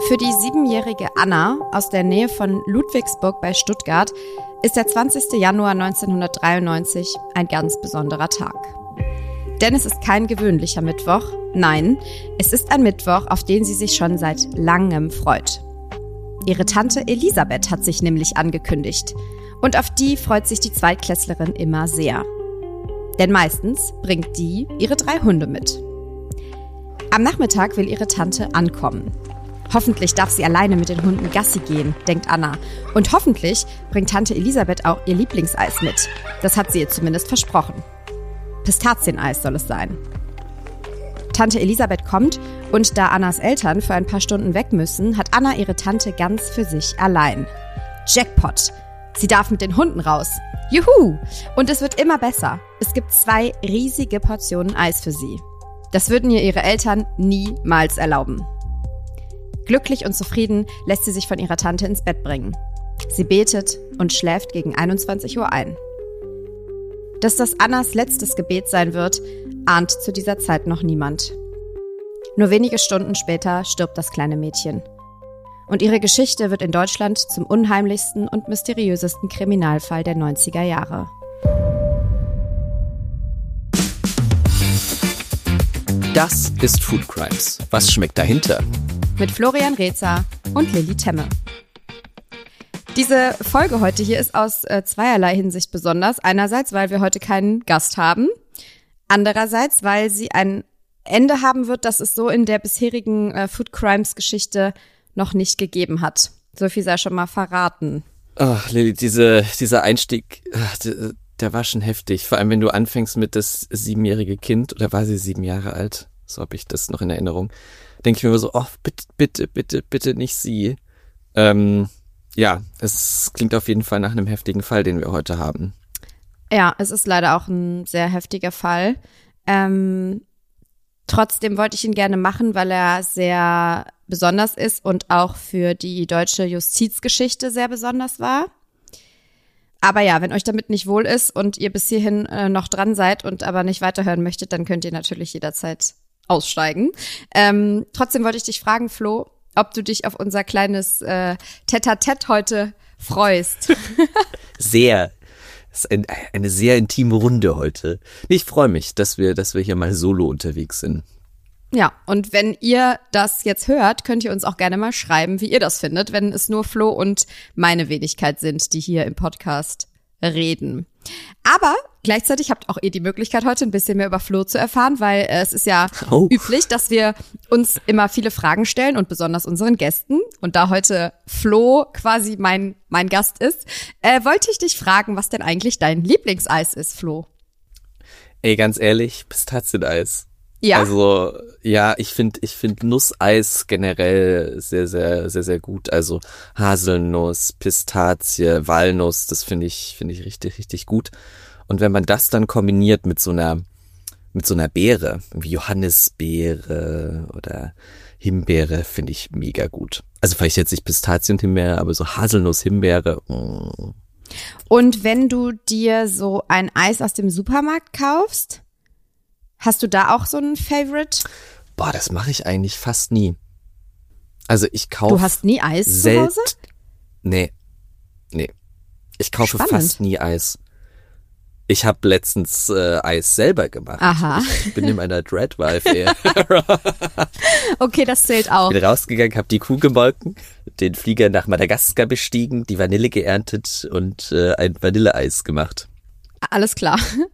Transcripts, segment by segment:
Für die 7-jährige Anna aus der Nähe von Ludwigsburg bei Stuttgart ist der 20. Januar 1993 ein ganz besonderer Tag. Denn es ist kein gewöhnlicher Mittwoch, nein, es ist ein Mittwoch, auf den sie sich schon seit langem freut. Ihre Tante Elisabeth hat sich nämlich angekündigt und auf die freut sich die Zweitklässlerin immer sehr. Denn meistens bringt die ihre 3 Hunde mit. Am Nachmittag will ihre Tante ankommen. Hoffentlich darf sie alleine mit den Hunden Gassi gehen, denkt Anna. Und hoffentlich bringt Tante Elisabeth auch ihr Lieblingseis mit. Das hat sie ihr zumindest versprochen. Pistazieneis soll es sein. Tante Elisabeth kommt und da Annas Eltern für ein paar Stunden weg müssen, hat Anna ihre Tante ganz für sich allein. Jackpot! Sie darf mit den Hunden raus. Juhu! Und es wird immer besser. Es gibt 2 riesige Portionen Eis für sie. Das würden ihr ihre Eltern niemals erlauben. Glücklich und zufrieden lässt sie sich von ihrer Tante ins Bett bringen. Sie betet und schläft gegen 21 Uhr ein. Dass das Annas letztes Gebet sein wird, ahnt zu dieser Zeit noch niemand. Nur wenige Stunden später stirbt das kleine Mädchen. Und ihre Geschichte wird in Deutschland zum unheimlichsten und mysteriösesten Kriminalfall der 90er Jahre. Das ist Food Crimes. Was schmeckt dahinter? Mit Florian Rezer und Lilly Temme. Diese Folge heute hier ist aus zweierlei Hinsicht besonders. Einerseits, weil wir heute keinen Gast haben. Andererseits, weil sie ein Ende haben wird, das es so in der bisherigen Food Crimes Geschichte noch nicht gegeben hat. So viel sei schon mal verraten. Ach, Lilly, dieser Einstieg, der war schon heftig. Vor allem, wenn du anfängst mit das 7-jährige Kind, oder war sie 7 Jahre alt? So habe ich das noch in Erinnerung. Denke ich mir immer so, oh, bitte nicht sie. Ja, es klingt auf jeden Fall nach einem heftigen Fall, den wir heute haben. Ja, es ist leider auch ein sehr heftiger Fall. Trotzdem wollte ich ihn gerne machen, weil er sehr besonders ist und auch für die deutsche Justizgeschichte sehr besonders war. Aber ja, wenn euch damit nicht wohl ist und ihr bis hierhin noch dran seid und aber nicht weiterhören möchtet, dann könnt ihr natürlich jederzeit aussteigen. Trotzdem wollte ich dich fragen, Flo, ob du dich auf unser kleines Tête-à-Tête heute freust. Sehr. Das ist eine sehr intime Runde heute. Ich freue mich, dass wir hier mal solo unterwegs sind. Ja, und wenn ihr das jetzt hört, könnt ihr uns auch gerne mal schreiben, wie ihr das findet, wenn es nur Flo und meine Wenigkeit sind, die hier im Podcast reden. Aber gleichzeitig habt auch ihr die Möglichkeit, heute ein bisschen mehr über Flo zu erfahren, weil es ist ja üblich, dass wir uns immer viele Fragen stellen und besonders unseren Gästen. Und da heute Flo quasi mein Gast ist, wollte ich dich fragen, was denn eigentlich dein Lieblingseis ist, Flo? Ey, ganz ehrlich, Pistazieneis. Ja. Also, ja, ich finde Nusseis generell sehr, sehr, sehr, sehr gut. Also Haselnuss, Pistazie, Walnuss, das finde ich richtig, richtig gut. Und wenn man das dann kombiniert mit so einer Beere, wie Johannisbeere oder Himbeere, finde ich mega gut. Also vielleicht jetzt nicht Pistazie und Himbeere, aber so Haselnuss, Himbeere. Und wenn du dir so ein Eis aus dem Supermarkt kaufst, hast du da auch so ein Favorite? Boah, das mache ich eigentlich fast nie. Also ich kaufe. Du hast nie Eis zu Hause? Nee. Ich kaufe Spannend. fast nie Eis. Ich habe letztens Eis selber gemacht. Aha. Ich bin in meiner Dreadwife-Ära. Okay, das zählt auch. Bin rausgegangen, habe die Kuh gemolken, den Flieger nach Madagaskar bestiegen, die Vanille geerntet und ein Vanilleeis gemacht. Alles klar.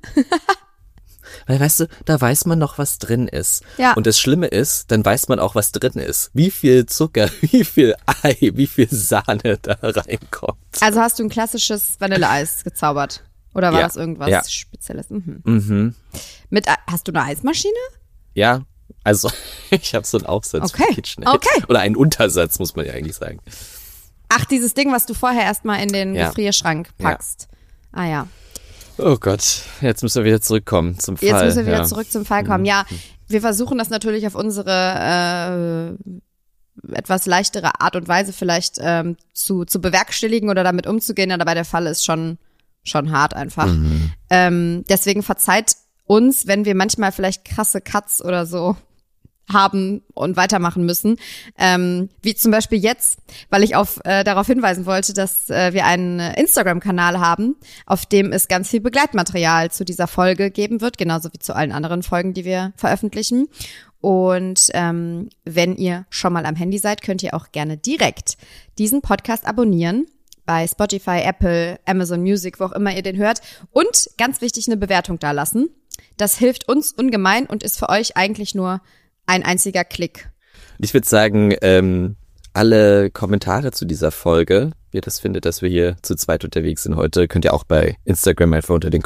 Weil, weißt du, da weiß man noch, was drin ist. Ja. Und das Schlimme ist, dann weiß man auch, was drin ist. Wie viel Zucker, wie viel Ei, wie viel Sahne da reinkommt. Also hast du ein klassisches Vanilleeis gezaubert? Oder war Ja. das irgendwas Ja. Spezielles? Mhm. Mhm. Hast du eine Eismaschine? Ja, also ich habe so einen Aufsatz Okay. für KitchenAid. Okay. Oder einen Untersatz, muss man ja eigentlich sagen. Ach, dieses Ding, was du vorher erstmal in den Ja. Gefrierschrank packst. Ah ja. Oh Gott, jetzt müssen wir wieder zurückkommen zum Fall. Jetzt müssen wir wieder ja. zurück zum Fall kommen. Ja, wir versuchen das natürlich auf unsere etwas leichtere Art und Weise vielleicht zu bewerkstelligen oder damit umzugehen, aber der Fall ist schon hart einfach. Deswegen verzeiht uns, wenn wir manchmal vielleicht krasse Cuts oder so haben und weitermachen müssen. Wie zum Beispiel jetzt, weil ich darauf hinweisen wollte, dass wir einen Instagram-Kanal haben, auf dem es ganz viel Begleitmaterial zu dieser Folge geben wird, genauso wie zu allen anderen Folgen, die wir veröffentlichen. Und wenn ihr schon mal am Handy seid, könnt ihr auch gerne direkt diesen Podcast abonnieren. Bei Spotify, Apple, Amazon Music, wo auch immer ihr den hört. Und ganz wichtig, eine Bewertung dalassen. Das hilft uns ungemein und ist für euch eigentlich nur ein einziger Klick. Ich würde sagen, alle Kommentare zu dieser Folge, wie ihr das findet, dass wir hier zu zweit unterwegs sind heute, könnt ihr auch bei Instagram einfach unter den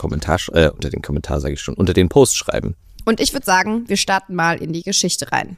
Post schreiben. Und ich würde sagen, wir starten mal in die Geschichte rein.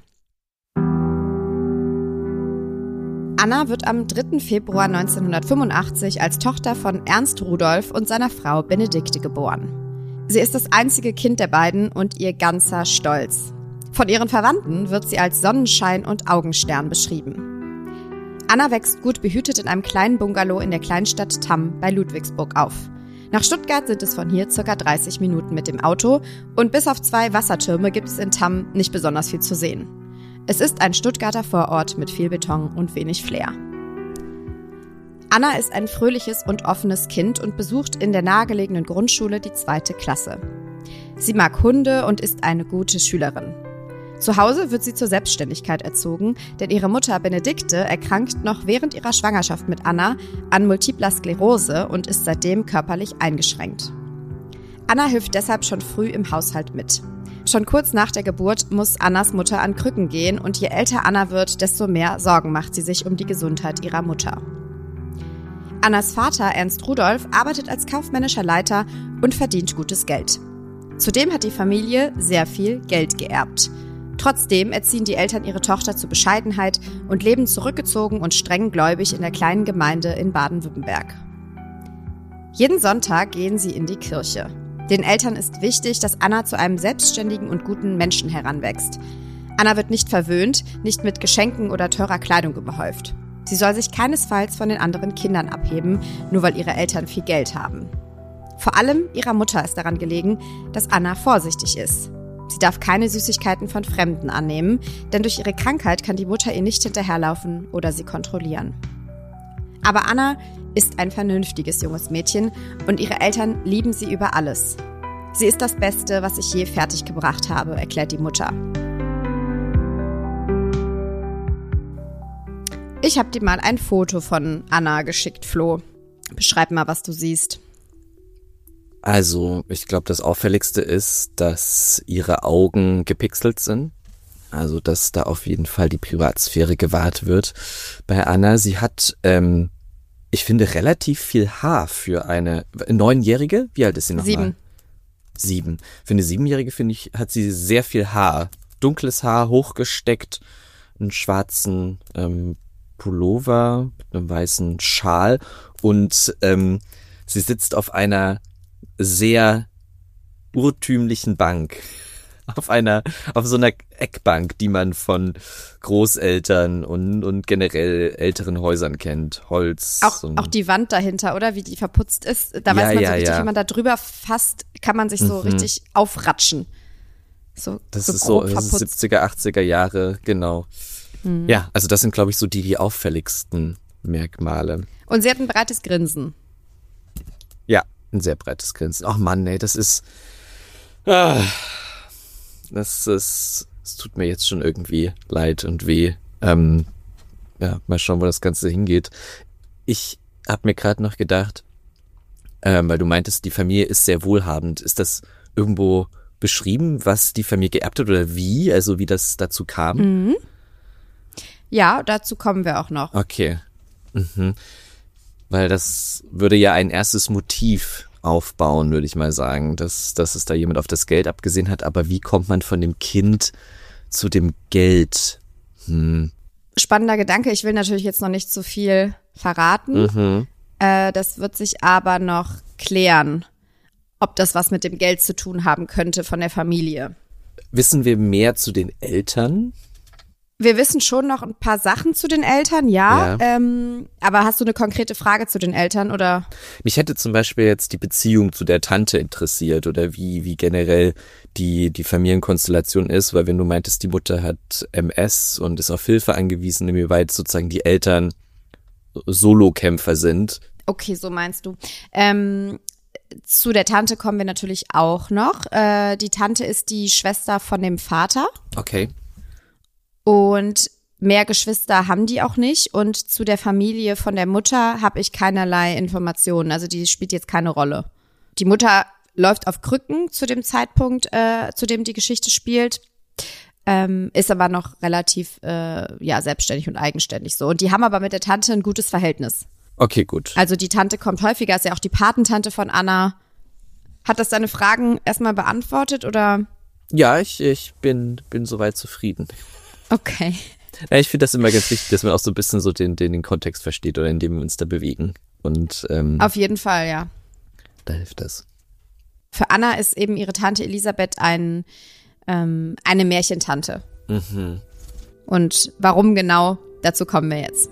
Anna wird am 3. Februar 1985 als Tochter von Ernst Rudolf und seiner Frau Benedikte geboren. Sie ist das einzige Kind der beiden und ihr ganzer Stolz. Von ihren Verwandten wird sie als Sonnenschein und Augenstern beschrieben. Anna wächst gut behütet in einem kleinen Bungalow in der Kleinstadt Tamm bei Ludwigsburg auf. Nach Stuttgart sind es von hier ca. 30 Minuten mit dem Auto und bis auf 2 Wassertürme gibt es in Tamm nicht besonders viel zu sehen. Es ist ein Stuttgarter Vorort mit viel Beton und wenig Flair. Anna ist ein fröhliches und offenes Kind und besucht in der nahegelegenen Grundschule die 2. Klasse. Sie mag Hunde und ist eine gute Schülerin. Zu Hause wird sie zur Selbstständigkeit erzogen, denn ihre Mutter Benedikte erkrankt noch während ihrer Schwangerschaft mit Anna an Multipler Sklerose und ist seitdem körperlich eingeschränkt. Anna hilft deshalb schon früh im Haushalt mit. Schon kurz nach der Geburt muss Annas Mutter an Krücken gehen und je älter Anna wird, desto mehr Sorgen macht sie sich um die Gesundheit ihrer Mutter. Annas Vater Ernst Rudolf arbeitet als kaufmännischer Leiter und verdient gutes Geld. Zudem hat die Familie sehr viel Geld geerbt. Trotzdem erziehen die Eltern ihre Tochter zur Bescheidenheit und leben zurückgezogen und streng gläubig in der kleinen Gemeinde in Baden-Württemberg. Jeden Sonntag gehen sie in die Kirche. Den Eltern ist wichtig, dass Anna zu einem selbstständigen und guten Menschen heranwächst. Anna wird nicht verwöhnt, nicht mit Geschenken oder teurer Kleidung überhäuft. Sie soll sich keinesfalls von den anderen Kindern abheben, nur weil ihre Eltern viel Geld haben. Vor allem ihrer Mutter ist daran gelegen, dass Anna vorsichtig ist. Sie darf keine Süßigkeiten von Fremden annehmen, denn durch ihre Krankheit kann die Mutter ihr nicht hinterherlaufen oder sie kontrollieren. Aber Anna ist ein vernünftiges junges Mädchen und ihre Eltern lieben sie über alles. Sie ist das Beste, was ich je fertiggebracht habe, erklärt die Mutter. Ich habe dir mal ein Foto von Anna geschickt, Flo. Beschreib mal, was du siehst. Also, ich glaube, das Auffälligste ist, dass ihre Augen gepixelt sind. Also, dass da auf jeden Fall die Privatsphäre gewahrt wird. Bei Anna, sie hat, ich finde, relativ viel Haar für eine 9-Jährige. Wie alt ist sie nochmal? 7. Für eine 7-Jährige, finde ich, hat sie sehr viel Haar. Dunkles Haar, hochgesteckt, einen schwarzen Pullover mit einem weißen Schal und sie sitzt auf einer sehr urtümlichen Bank. Auf so einer Eckbank, die man von Großeltern und generell älteren Häusern kennt. Holz. Auch die Wand dahinter, oder? Wie die verputzt ist. Da weiß man so richtig, wenn man da drüber fasst, kann man sich so richtig aufratschen. Das ist 70er, 80er Jahre, genau. Mhm. Ja, also das sind, glaube ich, so die auffälligsten Merkmale. Und sie hat ein breites Grinsen. Ja, ein sehr breites Grinsen. Ach Mann, ey, das tut mir jetzt schon irgendwie leid und weh. Mal schauen, wo das Ganze hingeht. Ich habe mir gerade noch gedacht, weil du meintest, die Familie ist sehr wohlhabend. Ist das irgendwo beschrieben, was die Familie geerbt hat oder wie? Also wie das dazu kam? Mhm. Ja, dazu kommen wir auch noch. Okay. Mhm. Weil das würde ja ein erstes Motiv aufbauen, würde ich mal sagen, dass es da jemand auf das Geld abgesehen hat. Aber wie kommt man von dem Kind zu dem Geld? Spannender Gedanke. Ich will natürlich jetzt noch nicht zu viel verraten. Mhm. Das wird sich aber noch klären, ob das was mit dem Geld zu tun haben könnte von der Familie. Wissen wir mehr zu den Eltern? Wir wissen schon noch ein paar Sachen zu den Eltern, ja. Aber hast du eine konkrete Frage zu den Eltern, oder? Mich hätte zum Beispiel jetzt die Beziehung zu der Tante interessiert oder wie generell die Familienkonstellation ist, weil wenn du meintest, die Mutter hat MS und ist auf Hilfe angewiesen, inwieweit sozusagen die Eltern Solokämpfer sind. Okay, so meinst du. Zu der Tante kommen wir natürlich auch noch. Die Tante ist die Schwester von dem Vater. Okay. Und mehr Geschwister haben die auch nicht. Und zu der Familie von der Mutter habe ich keinerlei Informationen. Also die spielt jetzt keine Rolle. Die Mutter läuft auf Krücken zu dem Zeitpunkt, zu dem die Geschichte spielt. Ist aber noch relativ selbstständig und eigenständig so. Und die haben aber mit der Tante ein gutes Verhältnis. Okay, gut. Also die Tante kommt häufiger, ist ja auch die Patentante von Anna. Hat das deine Fragen erstmal beantwortet, oder? Ja, ich bin soweit zufrieden. Okay. Ja, ich finde das immer ganz wichtig, dass man auch so ein bisschen so den Kontext versteht oder in dem wir uns da bewegen. Und auf jeden Fall, ja. Da hilft das. Für Anna ist eben ihre Tante Elisabeth eine Märchentante. Mhm. Und warum genau, dazu kommen wir jetzt.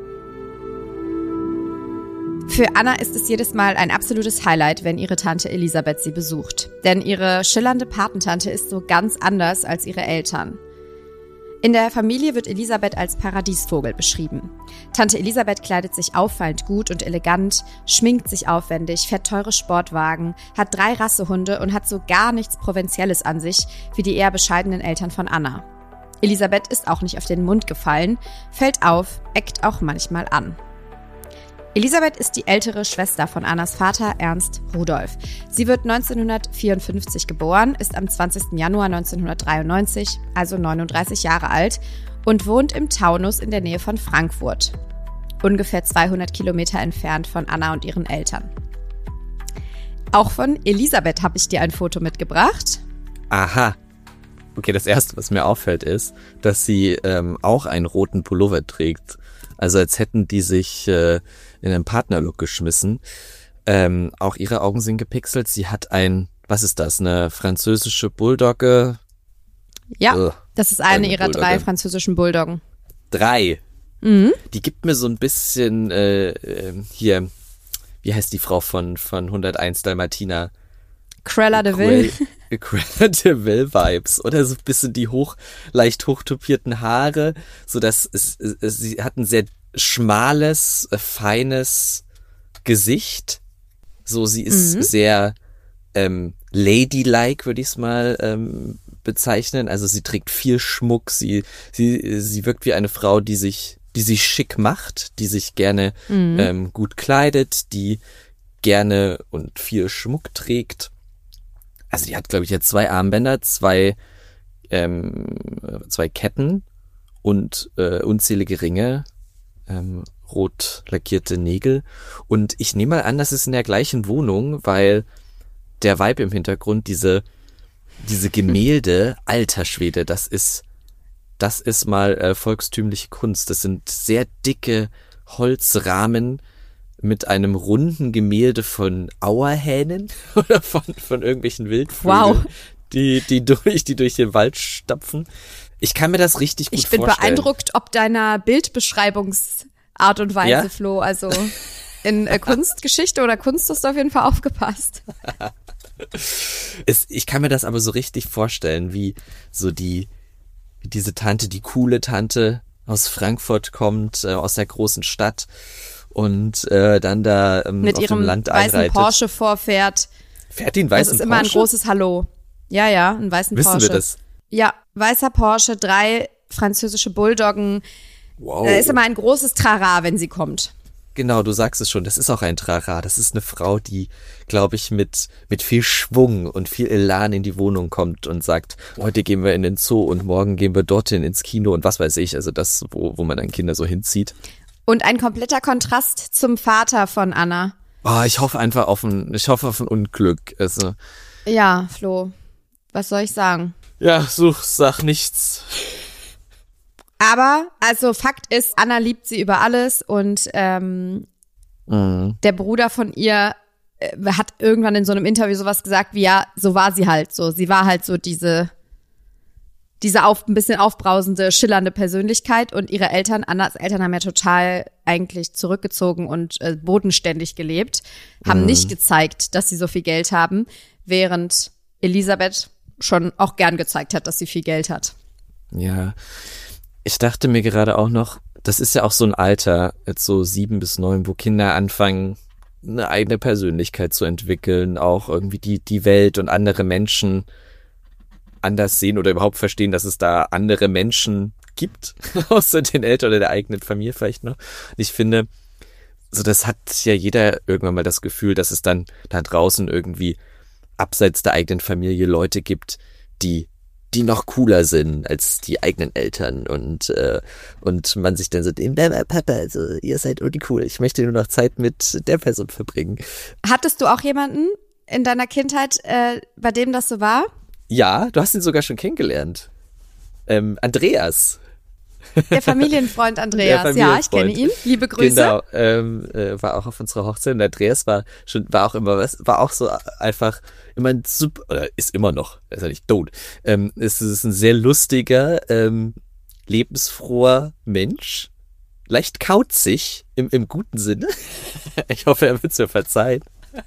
Für Anna ist es jedes Mal ein absolutes Highlight, wenn ihre Tante Elisabeth sie besucht. Denn ihre schillernde Patentante ist so ganz anders als ihre Eltern. In der Familie wird Elisabeth als Paradiesvogel beschrieben. Tante Elisabeth kleidet sich auffallend gut und elegant, schminkt sich aufwendig, fährt teure Sportwagen, hat 3 Rassehunde und hat so gar nichts Provinzielles an sich, wie die eher bescheidenen Eltern von Anna. Elisabeth ist auch nicht auf den Mund gefallen, fällt auf, eckt auch manchmal an. Elisabeth ist die ältere Schwester von Annas Vater Ernst Rudolf. Sie wird 1954 geboren, ist am 20. Januar 1993, also 39 Jahre alt, und wohnt im Taunus in der Nähe von Frankfurt, ungefähr 200 Kilometer entfernt von Anna und ihren Eltern. Auch von Elisabeth habe ich dir ein Foto mitgebracht. Aha. Okay, das Erste, was mir auffällt, ist, dass sie auch einen roten Pullover trägt. Also als hätten die sich in einen Partnerlook geschmissen. Auch ihre Augen sind gepixelt. Sie hat was ist das, eine französische Bulldogge? Ja, das ist eine ihrer Bulldogge. 3 französischen Bulldoggen. 3? Mhm. Die gibt mir so ein bisschen hier, wie heißt die Frau von 101 Dalmatiner? Cruella de Vil. Cruella de Vil Vibes. Oder so ein bisschen die leicht hochtopierten Haare, so dass sie hat ein sehr schmales, feines Gesicht. So, sie ist sehr ladylike, würde ich es mal bezeichnen. Also sie trägt viel Schmuck. Sie wirkt wie eine Frau, die sich schick macht, die sich gerne gut kleidet, die gerne und viel Schmuck trägt. Also die hat, glaube ich, jetzt 2 Armbänder, 2 Ketten und unzählige Ringe, rot lackierte Nägel. Und ich nehme mal an, das ist in der gleichen Wohnung, weil der Vibe im Hintergrund, diese Gemälde, alter Schwede, das ist mal volkstümliche Kunst. Das sind sehr dicke Holzrahmen mit einem runden Gemälde von Auerhähnen oder von irgendwelchen Wildvögeln, wow, die durch den Wald stapfen. Ich kann mir das richtig gut vorstellen. Ich bin beeindruckt ob deiner Bildbeschreibungsart und Weise, ja? Flo. Also in Kunstgeschichte oder Kunst hast du auf jeden Fall aufgepasst. Ich kann mir das aber so richtig vorstellen, wie so diese Tante, die coole Tante aus Frankfurt kommt, aus der großen Stadt und dann da mit auf ihrem dem Land weißen einreitet. Porsche vorfährt. Fährt die einen weißen Porsche? Das ist immer ein großes Hallo. Ja, einen weißen Wissen Porsche. Wir das? Ja, weißer Porsche, 3 französische Bulldoggen. Wow. Da ist immer ein großes Trara, wenn sie kommt. Genau, du sagst es schon, das ist auch ein Trara. Das ist eine Frau, die, glaube ich, mit viel Schwung und viel Elan in die Wohnung kommt und sagt, heute gehen wir in den Zoo und morgen gehen wir dorthin ins Kino und was weiß ich, also das, wo man dann Kinder so hinzieht. Und ein kompletter Kontrast zum Vater von Anna. Oh, ich hoffe einfach auf ein Unglück. Also. Ja, Flo, was soll ich sagen? Ja, sag nichts. Aber, also Fakt ist, Anna liebt sie über alles und der Bruder von ihr hat irgendwann in so einem Interview sowas gesagt wie, ja, so war sie halt so. Sie war halt so diese diese ein bisschen aufbrausende, schillernde Persönlichkeit und ihre Eltern, Annas Eltern haben ja total eigentlich zurückgezogen und bodenständig gelebt, haben nicht gezeigt, dass sie so viel Geld haben, während Elisabeth schon auch gern gezeigt hat, dass sie viel Geld hat. Ja, ich dachte mir gerade auch noch, das ist ja auch so ein Alter, jetzt so 7 bis 9, wo Kinder anfangen, eine eigene Persönlichkeit zu entwickeln, auch irgendwie die Welt und andere Menschen anders sehen oder überhaupt verstehen, dass es da andere Menschen gibt, außer den Eltern oder der eigenen Familie vielleicht noch. Und ich finde, so das hat ja jeder irgendwann mal das Gefühl, dass es dann da draußen irgendwie abseits der eigenen Familie Leute gibt, die noch cooler sind als die eigenen Eltern und man sich dann so, Papa, also ihr seid cool, ich möchte nur noch Zeit mit der Person verbringen. Hattest du auch jemanden in deiner Kindheit, bei dem das so war? Ja, du hast ihn sogar schon kennengelernt. Andreas. Der Familienfreund Andreas, ja, ich kenne ihn. Liebe Grüße. Genau, war auch auf unserer Hochzeit und Andreas war auch so einfach immer ein super, oder ist immer noch, ist ja nicht tot. Es ist ein sehr lustiger, lebensfroher Mensch, leicht kauzig, im guten Sinne. Ich hoffe, er wird es mir verzeihen.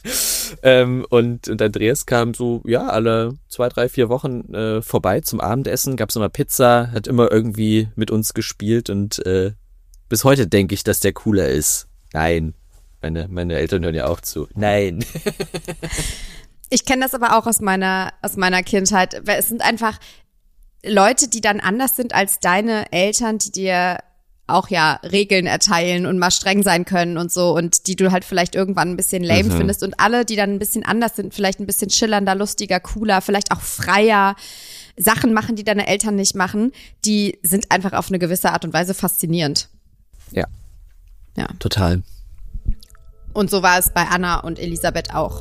Und Andreas kam so, ja, alle 2, 3, 4 Wochen vorbei zum Abendessen, gab's immer Pizza, hat immer irgendwie mit uns gespielt und bis heute denke ich, dass der cooler ist. Nein, meine Eltern hören ja auch zu. Nein. Ich kenne das aber auch aus meiner Kindheit. Es sind einfach Leute, die dann anders sind als deine Eltern, die dir auch ja Regeln erteilen und mal streng sein können und so und die du halt vielleicht irgendwann ein bisschen lame findest und alle, die dann ein bisschen anders sind, vielleicht ein bisschen schillernder, lustiger, cooler, vielleicht auch freier, Sachen machen, die deine Eltern nicht machen, die sind einfach auf eine gewisse Art und Weise faszinierend. Ja. Total. Und so war es bei Anna und Elisabeth auch.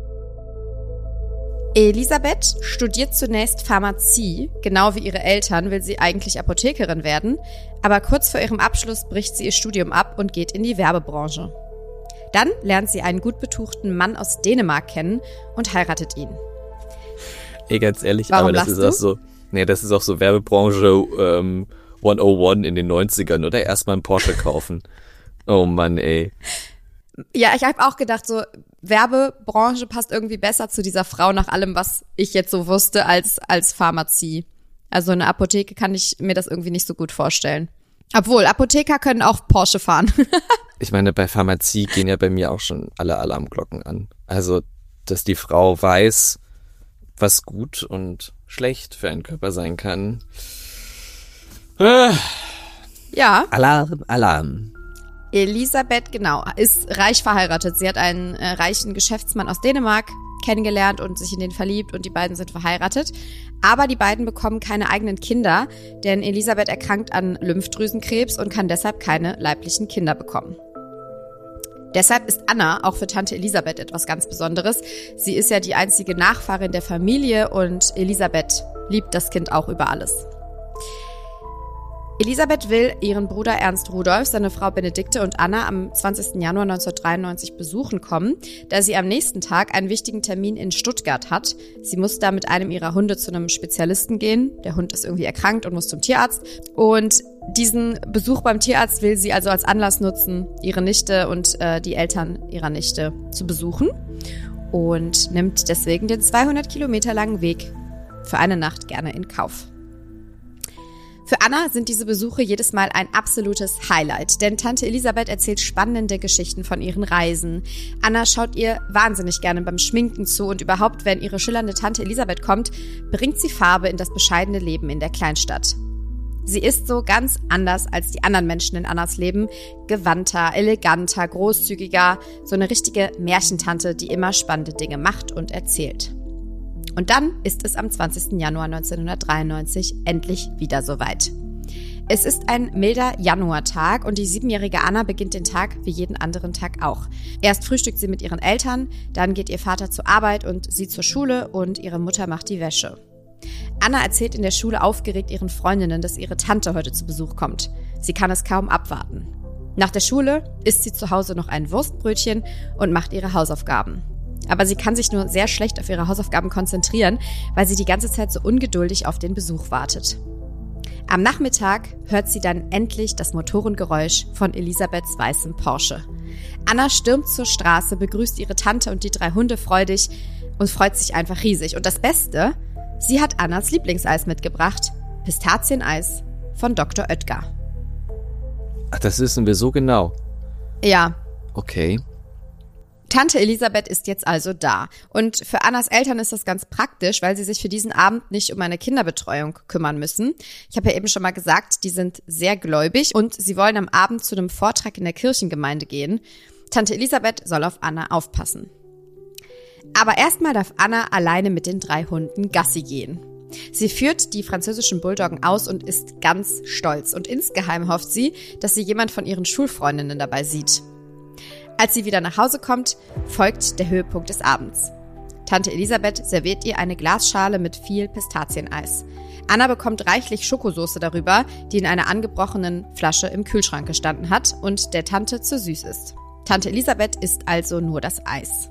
Elisabeth studiert zunächst Pharmazie, genau wie ihre Eltern will sie eigentlich Apothekerin werden, aber kurz vor ihrem Abschluss bricht sie ihr Studium ab und geht in die Werbebranche. Dann lernt sie einen gut betuchten Mann aus Dänemark kennen und heiratet ihn. Ey, ganz ehrlich, Warum aber das ist auch so, das ist auch so Werbebranche 101 in den 90ern, oder? Erstmal einen Porsche kaufen. Oh Mann, ey. Ja, ich habe auch gedacht, so Werbebranche passt irgendwie besser zu dieser Frau nach allem, was ich jetzt so wusste, als Pharmazie. Also eine Apotheke kann ich mir das irgendwie nicht so gut vorstellen. Obwohl, Apotheker können auch Porsche fahren. Ich meine, bei Pharmazie gehen ja bei mir auch schon alle Alarmglocken an. Also, dass die Frau weiß, was gut und schlecht für einen Körper sein kann. Ja. Alarm. Elisabeth, genau, ist reich verheiratet. Sie hat einen reichen Geschäftsmann aus Dänemark kennengelernt und sich in den verliebt und die beiden sind verheiratet. Aber die beiden bekommen keine eigenen Kinder, denn Elisabeth erkrankt an Lymphdrüsenkrebs und kann deshalb keine leiblichen Kinder bekommen. Deshalb ist Anna auch für Tante Elisabeth etwas ganz Besonderes. Sie ist ja die einzige Nachfahrin der Familie und Elisabeth liebt das Kind auch über alles. Elisabeth will ihren Bruder Ernst Rudolf, seine Frau Benedikte und Anna am 20. Januar 1993 besuchen kommen, da sie am nächsten Tag einen wichtigen Termin in Stuttgart hat. Sie muss da mit einem ihrer Hunde zu einem Spezialisten gehen. Der Hund ist irgendwie erkrankt und muss zum Tierarzt. Und diesen Besuch beim Tierarzt will sie also als Anlass nutzen, ihre Nichte und die Eltern ihrer Nichte zu besuchen und nimmt deswegen den 200 Kilometer langen Weg für eine Nacht gerne in Kauf. Für Anna sind diese Besuche jedes Mal ein absolutes Highlight, denn Tante Elisabeth erzählt spannende Geschichten von ihren Reisen. Anna schaut ihr wahnsinnig gerne beim Schminken zu und überhaupt, wenn ihre schillernde Tante Elisabeth kommt, bringt sie Farbe in das bescheidene Leben in der Kleinstadt. Sie ist so ganz anders als die anderen Menschen in Annas Leben, gewandter, eleganter, großzügiger, so eine richtige Märchentante, die immer spannende Dinge macht und erzählt. Und dann ist es am 20. Januar 1993 endlich wieder soweit. Es ist ein milder Januartag und die 7-jährige Anna beginnt den Tag wie jeden anderen Tag auch. Erst frühstückt sie mit ihren Eltern, dann geht ihr Vater zur Arbeit und sie zur Schule und ihre Mutter macht die Wäsche. Anna erzählt in der Schule aufgeregt ihren Freundinnen, dass ihre Tante heute zu Besuch kommt. Sie kann es kaum abwarten. Nach der Schule isst sie zu Hause noch ein Wurstbrötchen und macht ihre Hausaufgaben. Aber sie kann sich nur sehr schlecht auf ihre Hausaufgaben konzentrieren, weil sie die ganze Zeit so ungeduldig auf den Besuch wartet. Am Nachmittag hört sie dann endlich das Motorengeräusch von Elisabeths weißem Porsche. Anna stürmt zur Straße, begrüßt ihre Tante und die 3 Hunde freudig und freut sich einfach riesig. Und das Beste, sie hat Annas Lieblingseis mitgebracht, Pistazieneis von Dr. Oetker. Ach, das wissen wir so genau. Ja. Okay. Tante Elisabeth ist jetzt also da. Und für Annas Eltern ist das ganz praktisch, weil sie sich für diesen Abend nicht um eine Kinderbetreuung kümmern müssen. Ich habe ja eben schon mal gesagt, die sind sehr gläubig und sie wollen am Abend zu einem Vortrag in der Kirchengemeinde gehen. Tante Elisabeth soll auf Anna aufpassen. Aber erstmal darf Anna alleine mit den 3 Hunden Gassi gehen. Sie führt die französischen Bulldoggen aus und ist ganz stolz. Und insgeheim hofft sie, dass sie jemand von ihren Schulfreundinnen dabei sieht. Als sie wieder nach Hause kommt, folgt der Höhepunkt des Abends. Tante Elisabeth serviert ihr eine Glasschale mit viel Pistazieneis. Anna bekommt reichlich Schokosoße darüber, die in einer angebrochenen Flasche im Kühlschrank gestanden hat und der Tante zu süß ist. Tante Elisabeth isst also nur das Eis.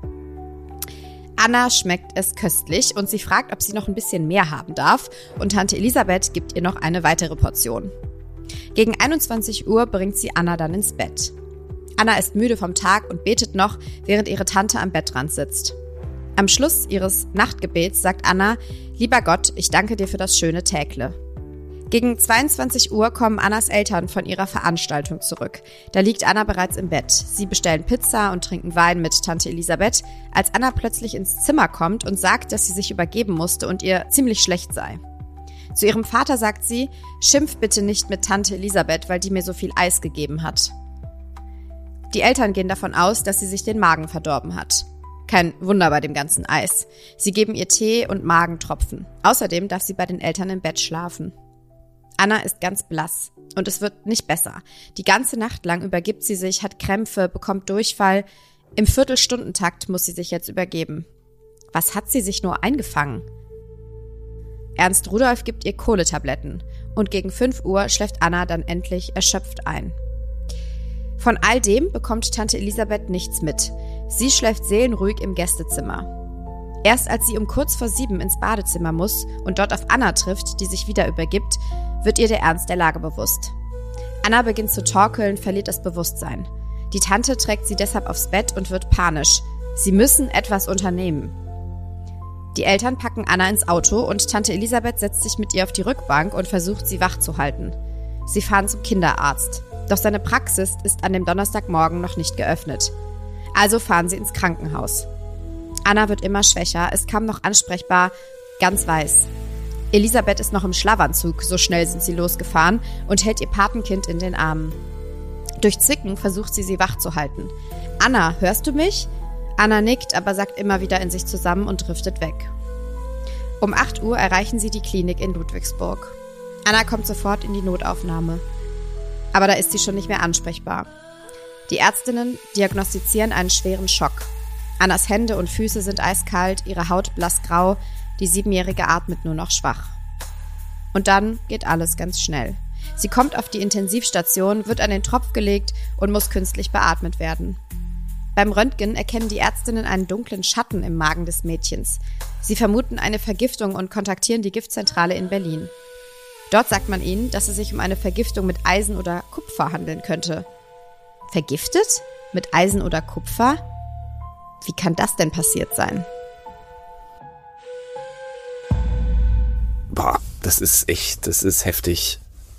Anna schmeckt es köstlich und sie fragt, ob sie noch ein bisschen mehr haben darf, und Tante Elisabeth gibt ihr noch eine weitere Portion. Gegen 21 Uhr bringt sie Anna dann ins Bett. Anna ist müde vom Tag und betet noch, während ihre Tante am Bettrand sitzt. Am Schluss ihres Nachtgebets sagt Anna: Lieber Gott, ich danke dir für das schöne Tägle. Gegen 22 Uhr kommen Annas Eltern von ihrer Veranstaltung zurück. Da liegt Anna bereits im Bett. Sie bestellen Pizza und trinken Wein mit Tante Elisabeth, als Anna plötzlich ins Zimmer kommt und sagt, dass sie sich übergeben musste und ihr ziemlich schlecht sei. Zu ihrem Vater sagt sie: Schimpf bitte nicht mit Tante Elisabeth, weil die mir so viel Eis gegeben hat. Die Eltern gehen davon aus, dass sie sich den Magen verdorben hat. Kein Wunder bei dem ganzen Eis. Sie geben ihr Tee und Magentropfen. Außerdem darf sie bei den Eltern im Bett schlafen. Anna ist ganz blass und es wird nicht besser. Die ganze Nacht lang übergibt sie sich, hat Krämpfe, bekommt Durchfall. Im Viertelstundentakt muss sie sich jetzt übergeben. Was hat sie sich nur eingefangen? Ernst Rudolf gibt ihr Kohletabletten und gegen 5 Uhr schläft Anna dann endlich erschöpft ein. Von all dem bekommt Tante Elisabeth nichts mit. Sie schläft seelenruhig im Gästezimmer. Erst als sie um kurz vor 7 ins Badezimmer muss und dort auf Anna trifft, die sich wieder übergibt, wird ihr der Ernst der Lage bewusst. Anna beginnt zu torkeln, verliert das Bewusstsein. Die Tante trägt sie deshalb aufs Bett und wird panisch. Sie müssen etwas unternehmen. Die Eltern packen Anna ins Auto und Tante Elisabeth setzt sich mit ihr auf die Rückbank und versucht, sie wach zu halten. Sie fahren zum Kinderarzt. Doch seine Praxis ist an dem Donnerstagmorgen noch nicht geöffnet. Also fahren sie ins Krankenhaus. Anna wird immer schwächer, ist kaum noch ansprechbar, ganz weiß. Elisabeth ist noch im Schlafanzug, so schnell sind sie losgefahren, und hält ihr Patenkind in den Armen. Durch Zwicken versucht sie wach zu halten. Anna, hörst du mich? Anna nickt, aber sackt immer wieder in sich zusammen und driftet weg. Um 8 Uhr erreichen sie die Klinik in Ludwigsburg. Anna kommt sofort in die Notaufnahme. Aber da ist sie schon nicht mehr ansprechbar. Die Ärztinnen diagnostizieren einen schweren Schock. Annas Hände und Füße sind eiskalt, ihre Haut blassgrau, die 7-Jährige atmet nur noch schwach. Und dann geht alles ganz schnell. Sie kommt auf die Intensivstation, wird an den Tropf gelegt und muss künstlich beatmet werden. Beim Röntgen erkennen die Ärztinnen einen dunklen Schatten im Magen des Mädchens. Sie vermuten eine Vergiftung und kontaktieren die Giftzentrale in Berlin. Dort sagt man ihnen, dass es sich um eine Vergiftung mit Eisen oder Kupfer handeln könnte. Vergiftet? Mit Eisen oder Kupfer? Wie kann das denn passiert sein? Boah, das ist heftig.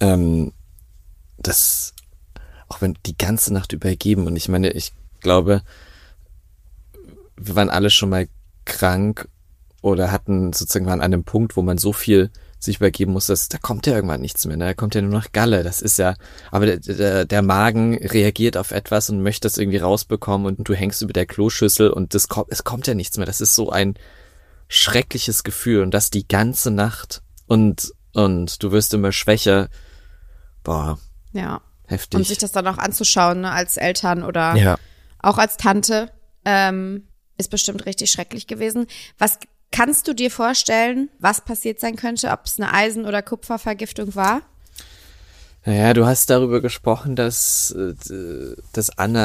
Das, auch wenn die ganze Nacht übergeben, und ich meine, ich glaube, wir waren alle schon mal krank oder waren an einem Punkt, wo man so viel sich übergeben muss, da kommt ja irgendwann nichts mehr, ne? Da kommt ja nur noch Galle, das ist ja, aber der Magen reagiert auf etwas und möchte das irgendwie rausbekommen und du hängst über der Kloschüssel und es kommt ja nichts mehr, das ist so ein schreckliches Gefühl und das die ganze Nacht und du wirst immer schwächer, boah, ja, heftig. Und sich das dann auch anzuschauen, ne, als Eltern oder auch als Tante, ist bestimmt richtig schrecklich gewesen. Was kannst du dir vorstellen, was passiert sein könnte, ob es eine Eisen- oder Kupfervergiftung war? Naja, du hast darüber gesprochen, dass Anna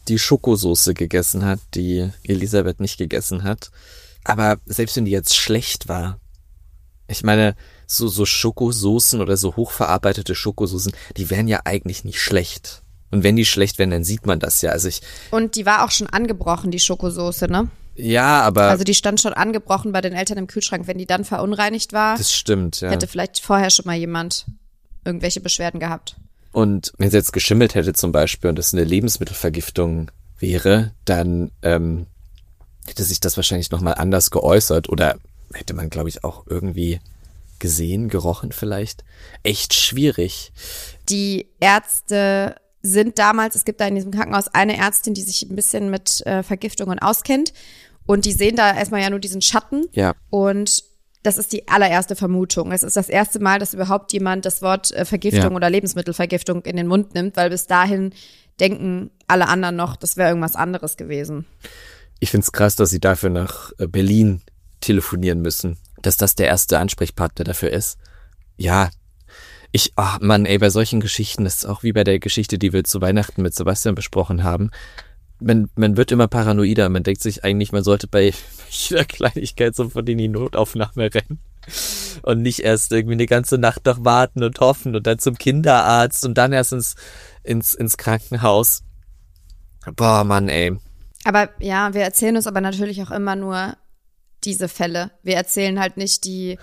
die Schokosoße gegessen hat, die Elisabeth nicht gegessen hat. Aber selbst wenn die jetzt schlecht war, ich meine, so Schokosoßen oder so hochverarbeitete Schokosoßen, die wären ja eigentlich nicht schlecht. Und wenn die schlecht wären, dann sieht man das ja. Und die war auch schon angebrochen, die Schokosoße, ne? Ja, aber... Also die stand schon angebrochen bei den Eltern im Kühlschrank. Wenn die dann verunreinigt war, das stimmt, ja. Hätte vielleicht vorher schon mal jemand irgendwelche Beschwerden gehabt. Und wenn sie jetzt geschimmelt hätte zum Beispiel und das eine Lebensmittelvergiftung wäre, dann hätte sich das wahrscheinlich nochmal anders geäußert oder hätte man, glaube ich, auch irgendwie gesehen, gerochen vielleicht. Echt schwierig. Die Ärzte sind damals, es gibt da in diesem Krankenhaus eine Ärztin, die sich ein bisschen mit Vergiftungen auskennt und die sehen da erstmal ja nur diesen Schatten. Ja. Und das ist die allererste Vermutung. Es ist das erste Mal, dass überhaupt jemand das Wort Vergiftung oder Lebensmittelvergiftung in den Mund nimmt, weil bis dahin denken alle anderen noch, das wäre irgendwas anderes gewesen. Ich find's krass, dass sie dafür nach Berlin telefonieren müssen, dass das der erste Ansprechpartner dafür ist. Ja, ach Mann, ey, bei solchen Geschichten, das ist auch wie bei der Geschichte, die wir zu Weihnachten mit Sebastian besprochen haben. Man wird immer paranoider, man denkt sich eigentlich, man sollte bei jeder Kleinigkeit sofort in die Notaufnahme rennen und nicht erst irgendwie eine ganze Nacht noch warten und hoffen und dann zum Kinderarzt und dann erst ins Krankenhaus. Boah, Mann, ey. Aber ja, wir erzählen uns aber natürlich auch immer nur diese Fälle. Wir erzählen halt nicht die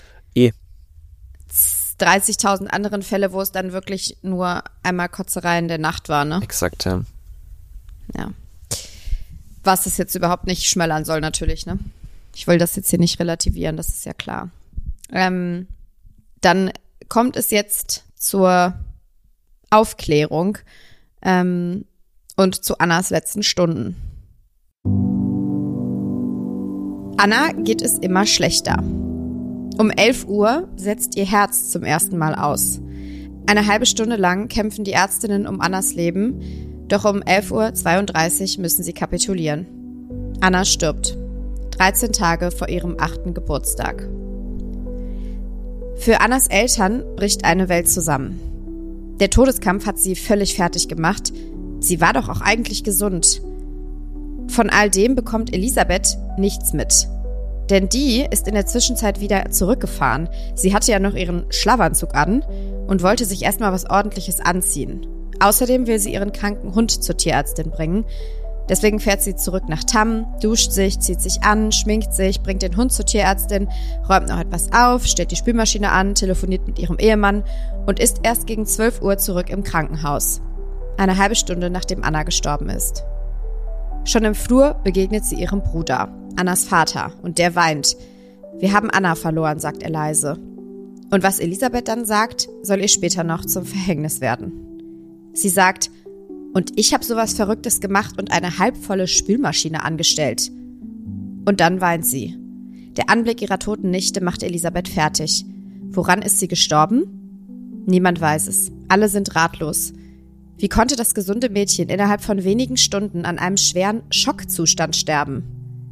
30.000 anderen Fälle, wo es dann wirklich nur einmal Kotzerei in der Nacht war, ne? Exakt, ja. Ja. Was das jetzt überhaupt nicht schmälern soll, natürlich, ne? Ich will das jetzt hier nicht relativieren, das ist ja klar. Dann kommt es jetzt zur Aufklärung und zu Annas letzten Stunden. Anna geht es immer schlechter. Um 11 Uhr setzt ihr Herz zum ersten Mal aus. Eine halbe Stunde lang kämpfen die Ärztinnen um Annas Leben, doch um 11:32 Uhr müssen sie kapitulieren. Anna stirbt. 13 Tage vor ihrem 8. Geburtstag. Für Annas Eltern bricht eine Welt zusammen. Der Todeskampf hat sie völlig fertig gemacht. Sie war doch auch eigentlich gesund. Von all dem bekommt Elisabeth nichts mit. Denn die ist in der Zwischenzeit wieder zurückgefahren. Sie hatte ja noch ihren Schlafanzug an und wollte sich erstmal was Ordentliches anziehen. Außerdem will sie ihren kranken Hund zur Tierärztin bringen. Deswegen fährt sie zurück nach Tamm, duscht sich, zieht sich an, schminkt sich, bringt den Hund zur Tierärztin, räumt noch etwas auf, stellt die Spülmaschine an, telefoniert mit ihrem Ehemann und ist erst gegen 12 Uhr zurück im Krankenhaus. Eine halbe Stunde, nachdem Anna gestorben ist. Schon im Flur begegnet sie ihrem Bruder, Annas Vater, und der weint. Wir haben Anna verloren, sagt er leise. Und was Elisabeth dann sagt, soll ihr später noch zum Verhängnis werden. Sie sagt, und ich habe sowas Verrücktes gemacht und eine halbvolle Spülmaschine angestellt. Und dann weint sie. Der Anblick ihrer toten Nichte macht Elisabeth fertig. Woran ist sie gestorben? Niemand weiß es. Alle sind ratlos. Wie konnte das gesunde Mädchen innerhalb von wenigen Stunden an einem schweren Schockzustand sterben?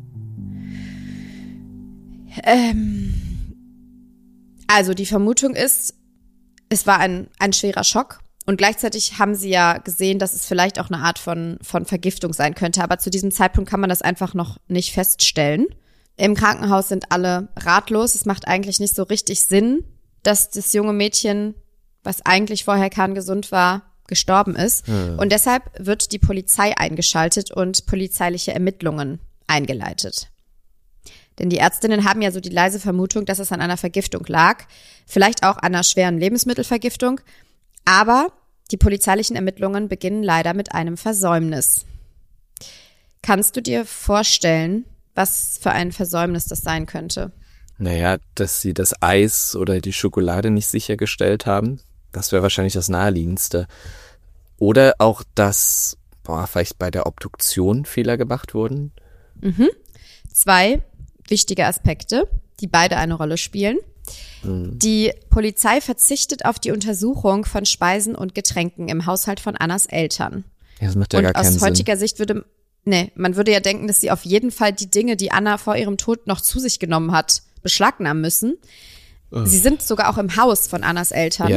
Also die Vermutung ist, es war ein schwerer Schock und gleichzeitig haben sie ja gesehen, dass es vielleicht auch eine Art von Vergiftung sein könnte, aber zu diesem Zeitpunkt kann man das einfach noch nicht feststellen. Im Krankenhaus sind alle ratlos, es macht eigentlich nicht so richtig Sinn, dass das junge Mädchen, was eigentlich vorher kerngesund war, gestorben ist. Und deshalb wird die Polizei eingeschaltet und polizeiliche Ermittlungen eingeleitet. Denn die Ärztinnen haben ja so die leise Vermutung, dass es an einer Vergiftung lag, vielleicht auch an einer schweren Lebensmittelvergiftung, aber die polizeilichen Ermittlungen beginnen leider mit einem Versäumnis. Kannst du dir vorstellen, was für ein Versäumnis das sein könnte? Naja, dass sie das Eis oder die Schokolade nicht sichergestellt haben. Das wäre wahrscheinlich das Naheliegendste. Oder auch, dass vielleicht bei der Obduktion Fehler gemacht wurden. 2 wichtige Aspekte, die beide eine Rolle spielen. Die Polizei verzichtet auf die Untersuchung von Speisen und Getränken im Haushalt von Annas Eltern. Ja, das macht ja gar keinen Sinn. Und aus heutiger Sicht man würde ja denken, dass sie auf jeden Fall die Dinge, die Anna vor ihrem Tod noch zu sich genommen hat, beschlagnahmen müssen. Sie sind sogar auch im Haus von Annas Eltern. Ja.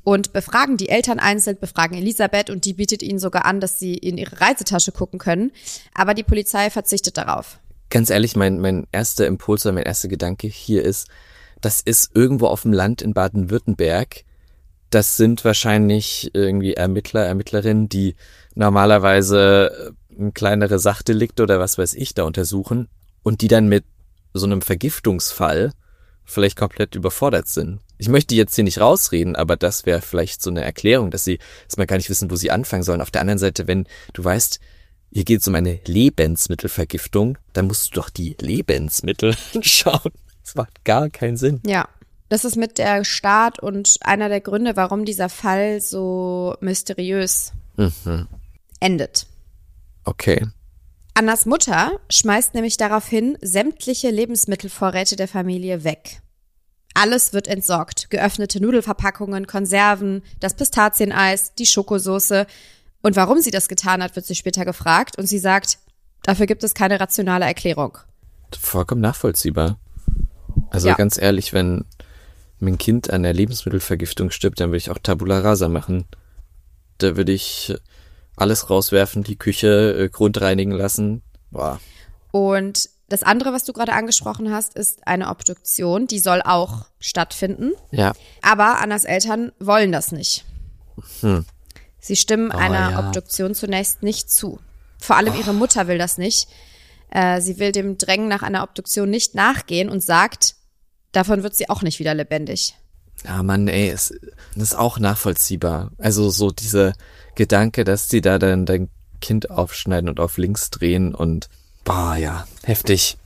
und befragen die Eltern einzeln, befragen Elisabeth und die bietet ihnen sogar an, dass sie in ihre Reisetasche gucken können. Aber die Polizei verzichtet darauf. Ganz ehrlich, mein erster Impuls oder mein erster Gedanke hier ist, das ist irgendwo auf dem Land in Baden-Württemberg. Das sind wahrscheinlich irgendwie Ermittler, Ermittlerinnen, die normalerweise kleinere Sachdelikte oder was weiß ich da untersuchen und die dann mit so einem Vergiftungsfall vielleicht komplett überfordert sind. Ich möchte jetzt hier nicht rausreden, aber das wäre vielleicht so eine Erklärung, dass sie erstmal gar nicht wissen, wo sie anfangen sollen. Auf der anderen Seite, wenn du weißt, hier geht es um eine Lebensmittelvergiftung, dann musst du doch die Lebensmittel schauen. Das macht gar keinen Sinn. Ja, das ist mit der Start und einer der Gründe, warum dieser Fall so mysteriös endet. Okay. Annas Mutter schmeißt nämlich daraufhin sämtliche Lebensmittelvorräte der Familie weg. Alles wird entsorgt. Geöffnete Nudelverpackungen, Konserven, das Pistazieneis, die Schokosoße. Und warum sie das getan hat, wird sie später gefragt. Und sie sagt, dafür gibt es keine rationale Erklärung. Vollkommen nachvollziehbar. Also ganz ehrlich, wenn mein Kind an der Lebensmittelvergiftung stirbt, dann würde ich auch Tabula Rasa machen. Da würde ich alles rauswerfen, die Küche grundreinigen lassen. Boah. Und das andere, was du gerade angesprochen hast, ist eine Obduktion. Die soll auch stattfinden. Ja. Aber Annas Eltern wollen das nicht. Sie stimmen einer Obduktion zunächst nicht zu. Vor allem ihre Mutter will das nicht. Sie will dem Drängen nach einer Obduktion nicht nachgehen und sagt, davon wird sie auch nicht wieder lebendig. Ja, Mann, ey, das ist auch nachvollziehbar. Also so dieser Gedanke, dass die da dann dein Kind aufschneiden und auf links drehen und heftig.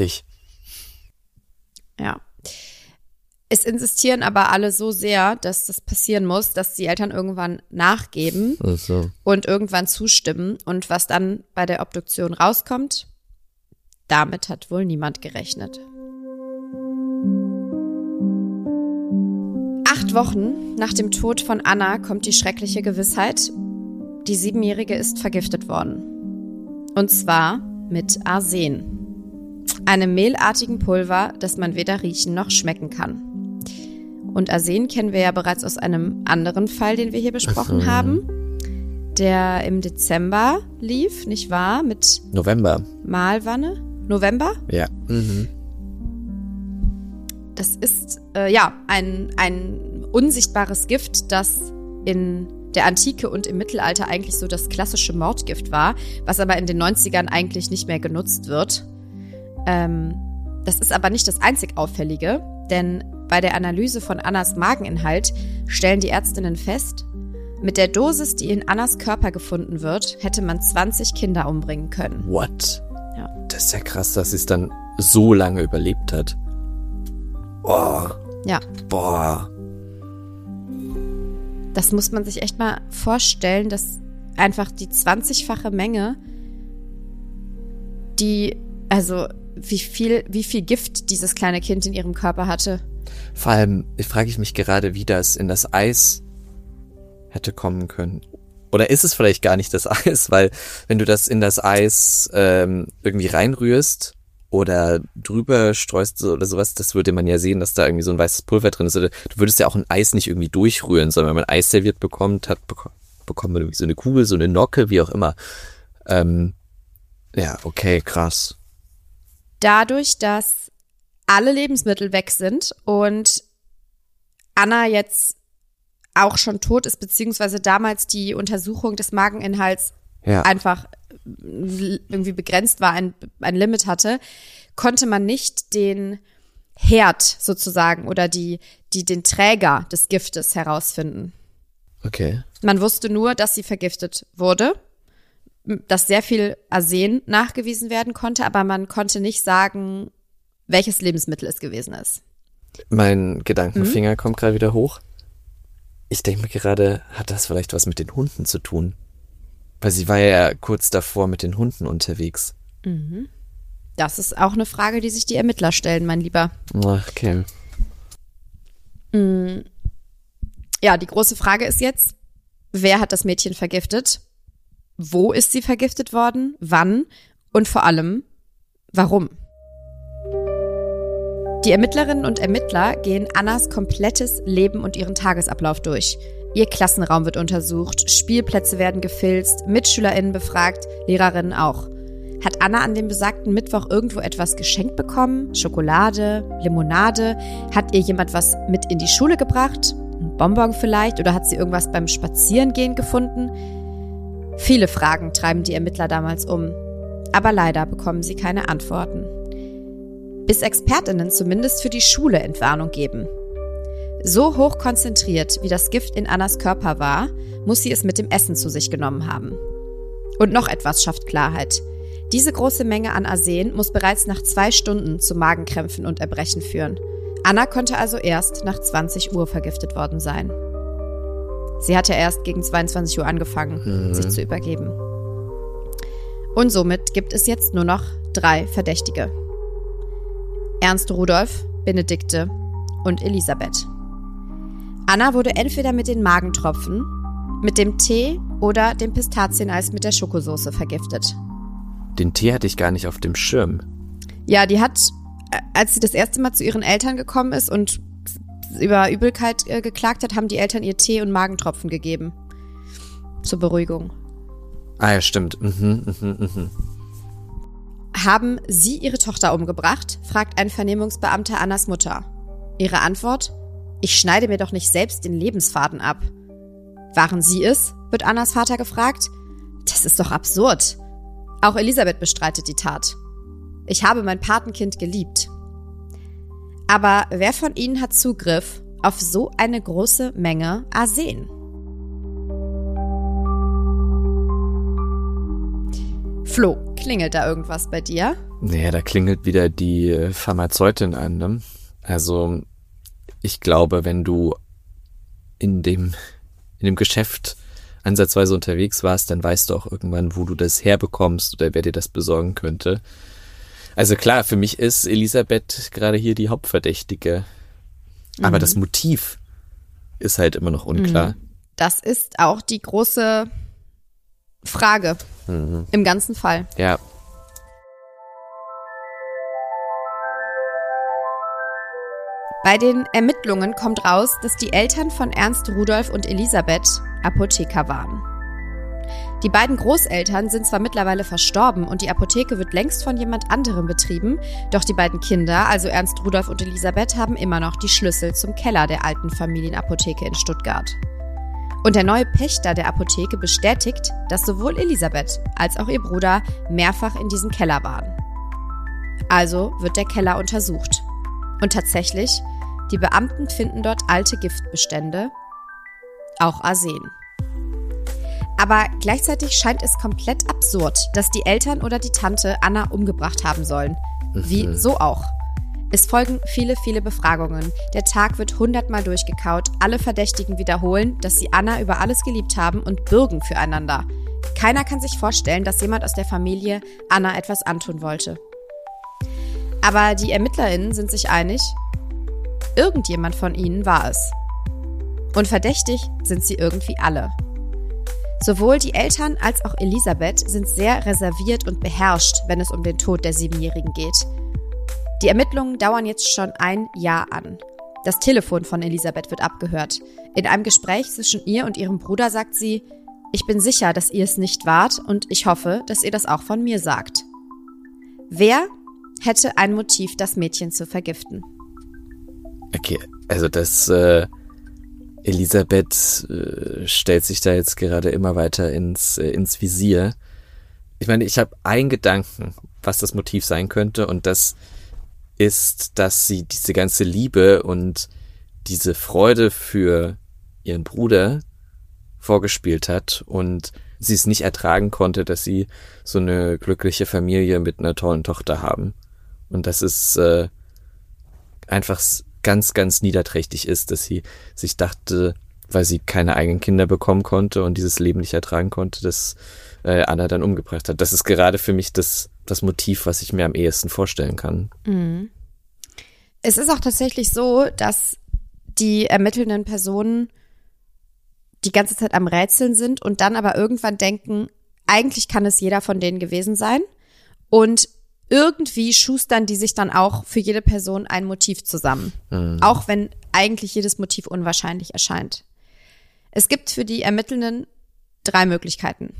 Ja. Es insistieren aber alle so sehr, dass das passieren muss, dass die Eltern irgendwann nachgeben und irgendwann zustimmen. Und was dann bei der Obduktion rauskommt, damit hat wohl niemand gerechnet. 8 Wochen nach dem Tod von Anna kommt die schreckliche Gewissheit, die 7-Jährige ist vergiftet worden. Und zwar mit Arsen, einem mehlartigen Pulver, das man weder riechen noch schmecken kann. Und Arsen kennen wir ja bereits aus einem anderen Fall, den wir hier besprochen haben, der im Dezember lief, nicht wahr? Mit November. Mahlwanne? November? Ja. Das ist ein unsichtbares Gift, das in der Antike und im Mittelalter eigentlich so das klassische Mordgift war, was aber in den 90ern eigentlich nicht mehr genutzt wird. Das ist aber nicht das einzig Auffällige, denn bei der Analyse von Annas Mageninhalt stellen die Ärztinnen fest, mit der Dosis, die in Annas Körper gefunden wird, hätte man 20 Kinder umbringen können. What? Ja. Das ist ja krass, dass sie es dann so lange überlebt hat. Boah. Ja. Boah. Das muss man sich echt mal vorstellen, dass einfach die 20-fache Menge, wie viel Gift dieses kleine Kind in ihrem Körper hatte. Vor allem frage ich mich gerade, wie das in das Eis hätte kommen können. Oder ist es vielleicht gar nicht das Eis, weil wenn du das in das Eis irgendwie reinrührst oder drüber streust oder sowas, das würde man ja sehen, dass da irgendwie so ein weißes Pulver drin ist. Oder du würdest ja auch ein Eis nicht irgendwie durchrühren, sondern wenn man Eis serviert bekommt, bekommt man irgendwie so eine Kugel, so eine Nocke, wie auch immer. Ja, okay, krass. Dadurch, dass alle Lebensmittel weg sind und Anna jetzt auch schon tot ist, beziehungsweise damals die Untersuchung des Mageninhalts einfach irgendwie begrenzt war, ein Limit hatte, konnte man nicht den Herd sozusagen oder den Träger des Giftes herausfinden. Okay. Man wusste nur, dass sie vergiftet wurde, dass sehr viel Arsen nachgewiesen werden konnte, aber man konnte nicht sagen, welches Lebensmittel es gewesen ist. Mein Gedankenfinger kommt gerade wieder hoch. Ich denke mir gerade, hat das vielleicht was mit den Hunden zu tun? Weil sie war ja kurz davor mit den Hunden unterwegs. Das ist auch eine Frage, die sich die Ermittler stellen, mein Lieber. Okay. Ja, die große Frage ist jetzt, wer hat das Mädchen vergiftet? Wo ist sie vergiftet worden? Wann? Und vor allem, warum? Die Ermittlerinnen und Ermittler gehen Annas komplettes Leben und ihren Tagesablauf durch. Ihr Klassenraum wird untersucht, Spielplätze werden gefilzt, MitschülerInnen befragt, Lehrerinnen auch. Hat Anna an dem besagten Mittwoch irgendwo etwas geschenkt bekommen? Schokolade, Limonade? Hat ihr jemand was mit in die Schule gebracht? Ein Bonbon vielleicht? Oder hat sie irgendwas beim Spazierengehen gefunden? Viele Fragen treiben die Ermittler damals um. Aber leider bekommen sie keine Antworten. Bis ExpertInnen zumindest für die Schule Entwarnung geben. So hoch konzentriert, wie das Gift in Annas Körper war, muss sie es mit dem Essen zu sich genommen haben. Und noch etwas schafft Klarheit. Diese große Menge an Arsen muss bereits nach 2 Stunden zu Magenkrämpfen und Erbrechen führen. Anna konnte also erst nach 20 Uhr vergiftet worden sein. Sie hat ja erst gegen 22 Uhr angefangen, sich zu übergeben. Und somit gibt es jetzt nur noch 3 Verdächtige. Ernst Rudolf, Benedikte und Elisabeth. Anna wurde entweder mit den Magentropfen, mit dem Tee oder dem Pistazieneis mit der Schokosauce vergiftet. Den Tee hatte ich gar nicht auf dem Schirm. Ja, die hat, als sie das erste Mal zu ihren Eltern gekommen ist und über Übelkeit geklagt hat, haben die Eltern ihr Tee und Magentropfen gegeben. Zur Beruhigung. Ah ja, stimmt. Haben Sie Ihre Tochter umgebracht? Fragt ein Vernehmungsbeamter Annas Mutter. Ihre Antwort? Ich schneide mir doch nicht selbst den Lebensfaden ab. Waren Sie es? Wird Annas Vater gefragt. Das ist doch absurd. Auch Elisabeth bestreitet die Tat. Ich habe mein Patenkind geliebt. Aber wer von Ihnen hat Zugriff auf so eine große Menge Arsen? Flo, klingelt da irgendwas bei dir? Naja, da klingelt wieder die Pharmazeutin an, ne? Also, ich glaube, wenn du in dem Geschäft ansatzweise unterwegs warst, dann weißt du auch irgendwann, wo du das herbekommst oder wer dir das besorgen könnte. Also klar, für mich ist Elisabeth gerade hier die Hauptverdächtige. Aber das Motiv ist halt immer noch unklar. Das ist auch die große Frage im ganzen Fall. Ja. Bei den Ermittlungen kommt raus, dass die Eltern von Ernst Rudolf und Elisabeth Apotheker waren. Die beiden Großeltern sind zwar mittlerweile verstorben und die Apotheke wird längst von jemand anderem betrieben, doch die beiden Kinder, also Ernst Rudolf und Elisabeth, haben immer noch die Schlüssel zum Keller der alten Familienapotheke in Stuttgart. Und der neue Pächter der Apotheke bestätigt, dass sowohl Elisabeth als auch ihr Bruder mehrfach in diesem Keller waren. Also wird der Keller untersucht. Und tatsächlich, die Beamten finden dort alte Giftbestände, auch Arsen. Aber gleichzeitig scheint es komplett absurd, dass die Eltern oder die Tante Anna umgebracht haben sollen. Wie so auch. Es folgen viele, viele Befragungen. Der Tag wird 100-mal durchgekaut. Alle Verdächtigen wiederholen, dass sie Anna über alles geliebt haben und bürgen füreinander. Keiner kann sich vorstellen, dass jemand aus der Familie Anna etwas antun wollte. Aber die ErmittlerInnen sind sich einig, irgendjemand von ihnen war es. Und verdächtig sind sie irgendwie alle. Sowohl die Eltern als auch Elisabeth sind sehr reserviert und beherrscht, wenn es um den Tod der 7-Jährigen geht. Die Ermittlungen dauern jetzt schon 1 Jahr an. Das Telefon von Elisabeth wird abgehört. In einem Gespräch zwischen ihr und ihrem Bruder sagt sie, ich bin sicher, dass ihr es nicht wart und ich hoffe, dass ihr das auch von mir sagt. Wer hätte ein Motiv, das Mädchen zu vergiften? Okay, also das Elisabeth stellt sich da jetzt gerade immer weiter ins Visier. Ich meine, ich habe einen Gedanken, was das Motiv sein könnte, und das ist, dass sie diese ganze Liebe und diese Freude für ihren Bruder vorgespielt hat und sie es nicht ertragen konnte, dass sie so eine glückliche Familie mit einer tollen Tochter haben. Und dass es einfach ganz, ganz niederträchtig ist, dass sie sich dachte, weil sie keine eigenen Kinder bekommen konnte und dieses Leben nicht ertragen konnte, dass Anna dann umgebracht hat. Das ist gerade für mich das Motiv, was ich mir am ehesten vorstellen kann. Mhm. Es ist auch tatsächlich so, dass die ermittelnden Personen die ganze Zeit am Rätseln sind und dann aber irgendwann denken, eigentlich kann es jeder von denen gewesen sein. Und irgendwie schustern die sich dann auch für jede Person ein Motiv zusammen. Auch wenn eigentlich jedes Motiv unwahrscheinlich erscheint. Es gibt für die Ermittelnden 3 Möglichkeiten.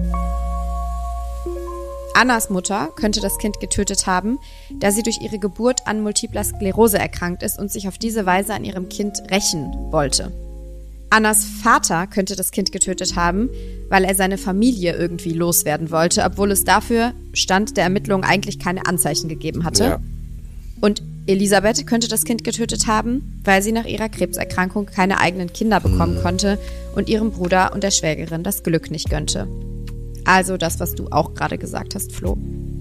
Annas Mutter könnte das Kind getötet haben, da sie durch ihre Geburt an Multipler Sklerose erkrankt ist und sich auf diese Weise an ihrem Kind rächen wollte. Annas Vater könnte das Kind getötet haben, weil er seine Familie irgendwie loswerden wollte, obwohl es dafür Stand der Ermittlungen eigentlich keine Anzeichen gegeben hatte. Ja. Und Elisabeth könnte das Kind getötet haben, weil sie nach ihrer Krebserkrankung keine eigenen Kinder bekommen konnte und ihrem Bruder und der Schwägerin das Glück nicht gönnte. Also das, was du auch gerade gesagt hast, Flo.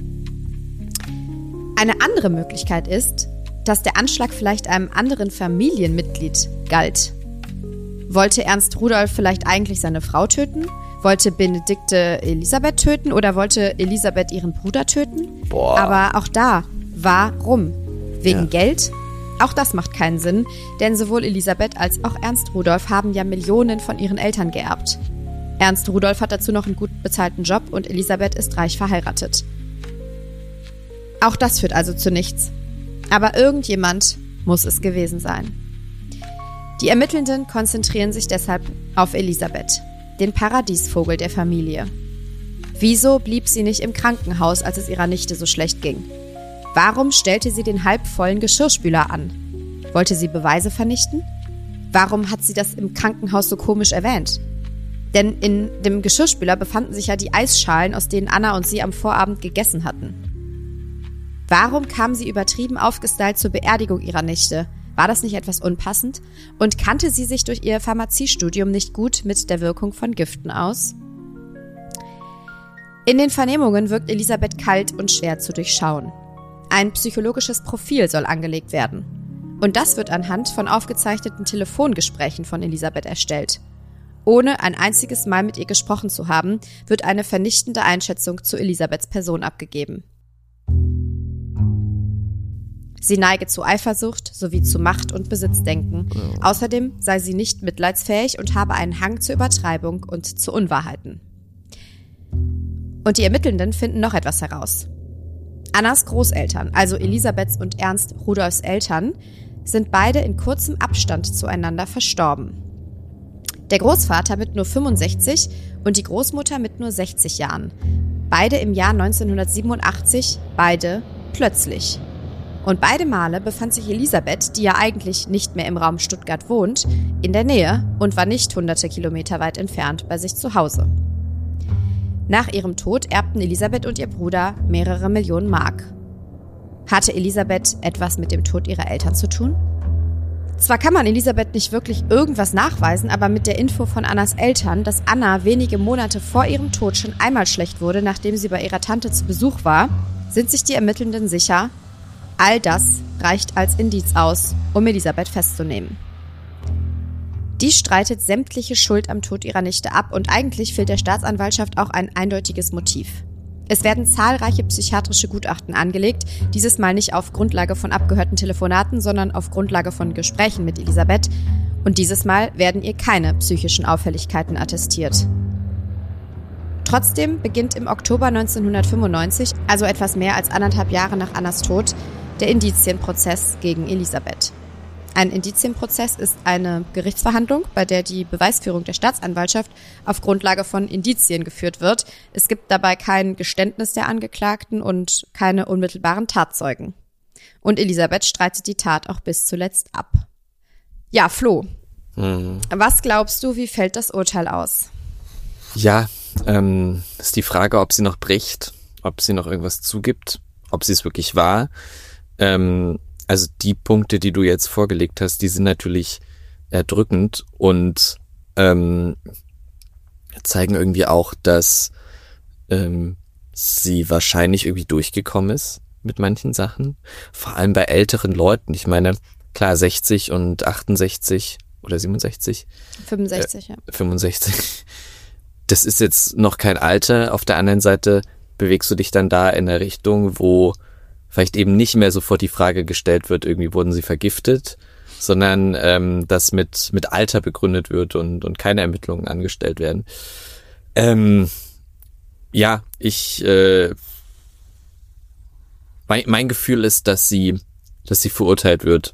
Eine andere Möglichkeit ist, dass der Anschlag vielleicht einem anderen Familienmitglied galt. Wollte Ernst Rudolf vielleicht eigentlich seine Frau töten? Wollte Benedikte Elisabeth töten oder wollte Elisabeth ihren Bruder töten? Boah. Aber auch da, warum? Wegen Geld? Auch das macht keinen Sinn, denn sowohl Elisabeth als auch Ernst Rudolf haben ja Millionen von ihren Eltern geerbt. Ernst Rudolf hat dazu noch einen gut bezahlten Job und Elisabeth ist reich verheiratet. Auch das führt also zu nichts. Aber irgendjemand muss es gewesen sein. Die Ermittelnden konzentrieren sich deshalb auf Elisabeth, den Paradiesvogel der Familie. Wieso blieb sie nicht im Krankenhaus, als es ihrer Nichte so schlecht ging? Warum stellte sie den halbvollen Geschirrspüler an? Wollte sie Beweise vernichten? Warum hat sie das im Krankenhaus so komisch erwähnt? Denn in dem Geschirrspüler befanden sich ja die Eisschalen, aus denen Anna und sie am Vorabend gegessen hatten. Warum kam sie übertrieben aufgestylt zur Beerdigung ihrer Nichte? War das nicht etwas unpassend? Und kannte sie sich durch ihr Pharmaziestudium nicht gut mit der Wirkung von Giften aus? In den Vernehmungen wirkt Elisabeth kalt und schwer zu durchschauen. Ein psychologisches Profil soll angelegt werden. Und das wird anhand von aufgezeichneten Telefongesprächen von Elisabeth erstellt. Ohne ein einziges Mal mit ihr gesprochen zu haben, wird eine vernichtende Einschätzung zu Elisabeths Person abgegeben. Sie neige zu Eifersucht sowie zu Macht- und Besitzdenken. Außerdem sei sie nicht mitleidsfähig und habe einen Hang zur Übertreibung und zu Unwahrheiten. Und die Ermittelnden finden noch etwas heraus. Annas Großeltern, also Elisabeths und Ernst Rudolfs Eltern, sind beide in kurzem Abstand zueinander verstorben. Der Großvater mit nur 65 und die Großmutter mit nur 60 Jahren. Beide im Jahr 1987, beide plötzlich. Und beide Male befand sich Elisabeth, die ja eigentlich nicht mehr im Raum Stuttgart wohnt, in der Nähe und war nicht hunderte Kilometer weit entfernt bei sich zu Hause. Nach ihrem Tod erbten Elisabeth und ihr Bruder mehrere Millionen Mark. Hatte Elisabeth etwas mit dem Tod ihrer Eltern zu tun? Zwar kann man Elisabeth nicht wirklich irgendwas nachweisen, aber mit der Info von Annas Eltern, dass Anna wenige Monate vor ihrem Tod schon einmal schlecht wurde, nachdem sie bei ihrer Tante zu Besuch war, sind sich die Ermittelnden sicher, all das reicht als Indiz aus, um Elisabeth festzunehmen. Die streitet sämtliche Schuld am Tod ihrer Nichte ab und eigentlich fehlt der Staatsanwaltschaft auch ein eindeutiges Motiv. Es werden zahlreiche psychiatrische Gutachten angelegt, dieses Mal nicht auf Grundlage von abgehörten Telefonaten, sondern auf Grundlage von Gesprächen mit Elisabeth. Und dieses Mal werden ihr keine psychischen Auffälligkeiten attestiert. Trotzdem beginnt im Oktober 1995, also etwas mehr als 1,5 Jahre nach Annas Tod, der Indizienprozess gegen Elisabeth. Ein Indizienprozess ist eine Gerichtsverhandlung, bei der die Beweisführung der Staatsanwaltschaft auf Grundlage von Indizien geführt wird. Es gibt dabei kein Geständnis der Angeklagten und keine unmittelbaren Tatzeugen. Und Elisabeth streitet die Tat auch bis zuletzt ab. Ja, Flo, was glaubst du, wie fällt das Urteil aus? Ja, ist die Frage, ob sie noch bricht, ob sie noch irgendwas zugibt, ob sie es wirklich war. Also die Punkte, die du jetzt vorgelegt hast, die sind natürlich erdrückend und zeigen irgendwie auch, dass sie wahrscheinlich irgendwie durchgekommen ist mit manchen Sachen. Vor allem bei älteren Leuten. Ich meine, klar, 60 und 68 oder 67? 65, ja. 65. Das ist jetzt noch kein Alter. Auf der anderen Seite bewegst du dich dann da in eine Richtung, wo vielleicht eben nicht mehr sofort die Frage gestellt wird, irgendwie wurden sie vergiftet, sondern das mit Alter begründet wird und keine Ermittlungen angestellt werden. Ja, ich Mein Gefühl ist, dass sie verurteilt wird.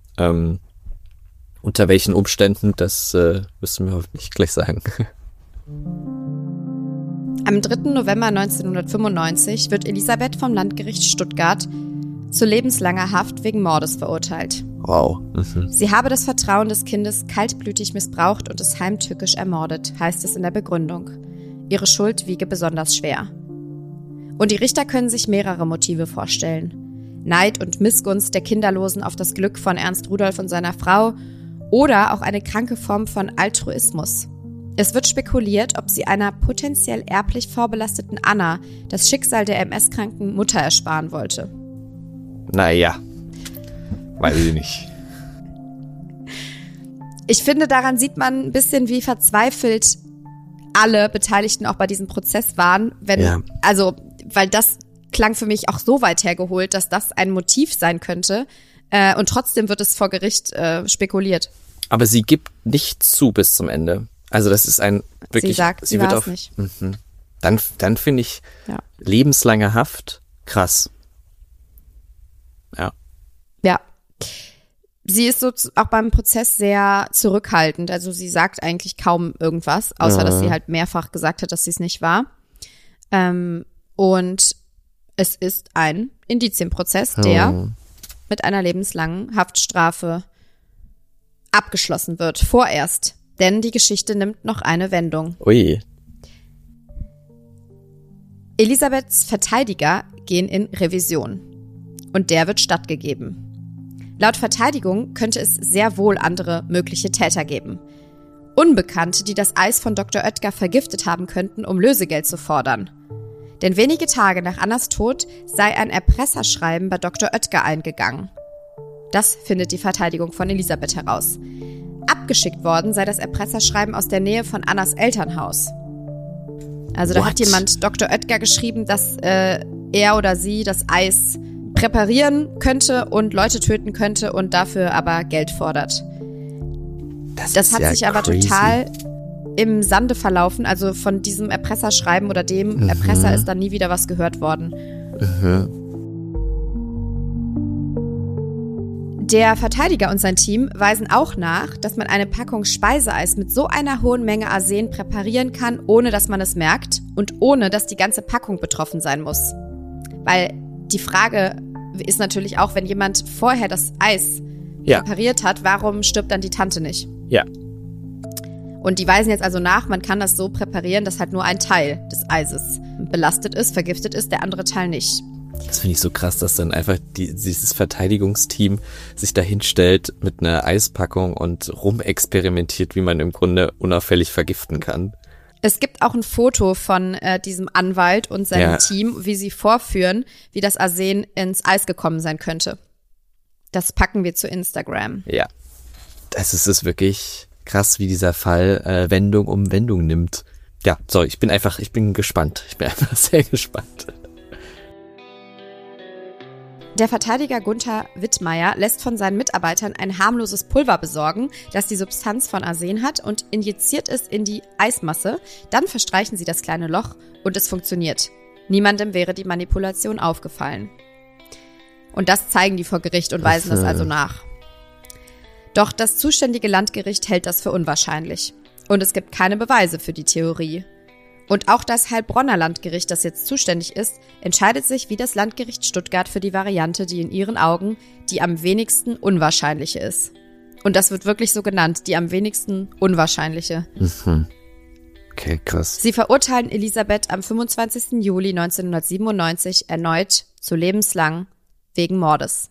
Unter welchen Umständen, das müssen wir hoffentlich gleich sagen. Am 3. November 1995 wird Elisabeth vom Landgericht Stuttgart zu lebenslanger Haft wegen Mordes verurteilt. Wow. Sie habe das Vertrauen des Kindes kaltblütig missbraucht und es heimtückisch ermordet, heißt es in der Begründung. Ihre Schuld wiege besonders schwer. Und die Richter können sich mehrere Motive vorstellen. Neid und Missgunst der Kinderlosen auf das Glück von Ernst Rudolf und seiner Frau oder auch eine kranke Form von Altruismus. Es wird spekuliert, ob sie einer potenziell erblich vorbelasteten Anna das Schicksal der MS-kranken Mutter ersparen wollte. Naja, weiß ich nicht. Ich finde, daran sieht man ein bisschen, wie verzweifelt alle Beteiligten auch bei diesem Prozess waren, weil das klang für mich auch so weit hergeholt, dass das ein Motiv sein könnte. Und trotzdem wird es vor Gericht spekuliert. Aber sie gibt nicht zu bis zum Ende. Also das ist ein wirklich... Sie sagt, sie war es nicht. Dann finde ich lebenslange Haft krass. Ja. Ja. Sie ist so auch beim Prozess sehr zurückhaltend. Also sie sagt eigentlich kaum irgendwas, außer dass sie halt mehrfach gesagt hat, dass sie es nicht war. Und es ist ein Indizienprozess, der mit einer lebenslangen Haftstrafe abgeschlossen wird. Vorerst. Denn die Geschichte nimmt noch eine Wendung. Ui. Elisabeths Verteidiger gehen in Revision. Und der wird stattgegeben. Laut Verteidigung könnte es sehr wohl andere mögliche Täter geben. Unbekannte, die das Eis von Dr. Oetker vergiftet haben könnten, um Lösegeld zu fordern. Denn wenige Tage nach Annas Tod sei ein Erpresserschreiben bei Dr. Oetker eingegangen. Das findet die Verteidigung von Elisabeth heraus. Abgeschickt worden sei das Erpresserschreiben aus der Nähe von Annas Elternhaus. Also da hat jemand Dr. Oetker geschrieben, dass er oder sie das Eis präparieren könnte und Leute töten könnte und dafür aber Geld fordert. Das hat sich aber total im Sande verlaufen. Also von diesem Erpresserschreiben oder dem Erpresser ist dann nie wieder was gehört worden. Der Verteidiger und sein Team weisen auch nach, dass man eine Packung Speiseeis mit so einer hohen Menge Arsen präparieren kann, ohne dass man es merkt und ohne, dass die ganze Packung betroffen sein muss. Weil die Frage ist natürlich auch, wenn jemand vorher das Eis präpariert hat, warum stirbt dann die Tante nicht? Ja. Und die weisen jetzt also nach, man kann das so präparieren, dass halt nur ein Teil des Eises belastet ist, vergiftet ist, der andere Teil nicht. Das finde ich so krass, dass dann einfach dieses Verteidigungsteam sich dahin stellt mit einer Eispackung und rumexperimentiert, wie man im Grunde unauffällig vergiften kann. Es gibt auch ein Foto von diesem Anwalt und seinem Team, wie sie vorführen, wie das Arsen ins Eis gekommen sein könnte. Das packen wir zu Instagram. Ja, das ist wirklich krass, wie dieser Fall Wendung um Wendung nimmt. Ja, so, ich bin gespannt. Ich bin einfach sehr gespannt. Der Verteidiger Gunther Wittmeier lässt von seinen Mitarbeitern ein harmloses Pulver besorgen, das die Substanz von Arsen hat und injiziert es in die Eismasse. Dann verstreichen sie das kleine Loch und es funktioniert. Niemandem wäre die Manipulation aufgefallen. Und das zeigen die vor Gericht und weisen das also nach. Doch das zuständige Landgericht hält das für unwahrscheinlich. Und es gibt keine Beweise für die Theorie. Und auch das Heilbronner Landgericht, das jetzt zuständig ist, entscheidet sich wie das Landgericht Stuttgart für die Variante, die in ihren Augen die am wenigsten unwahrscheinliche ist. Und das wird wirklich so genannt, die am wenigsten unwahrscheinliche. Okay, krass. Sie verurteilen Elisabeth am 25. Juli 1997 erneut zu lebenslang wegen Mordes.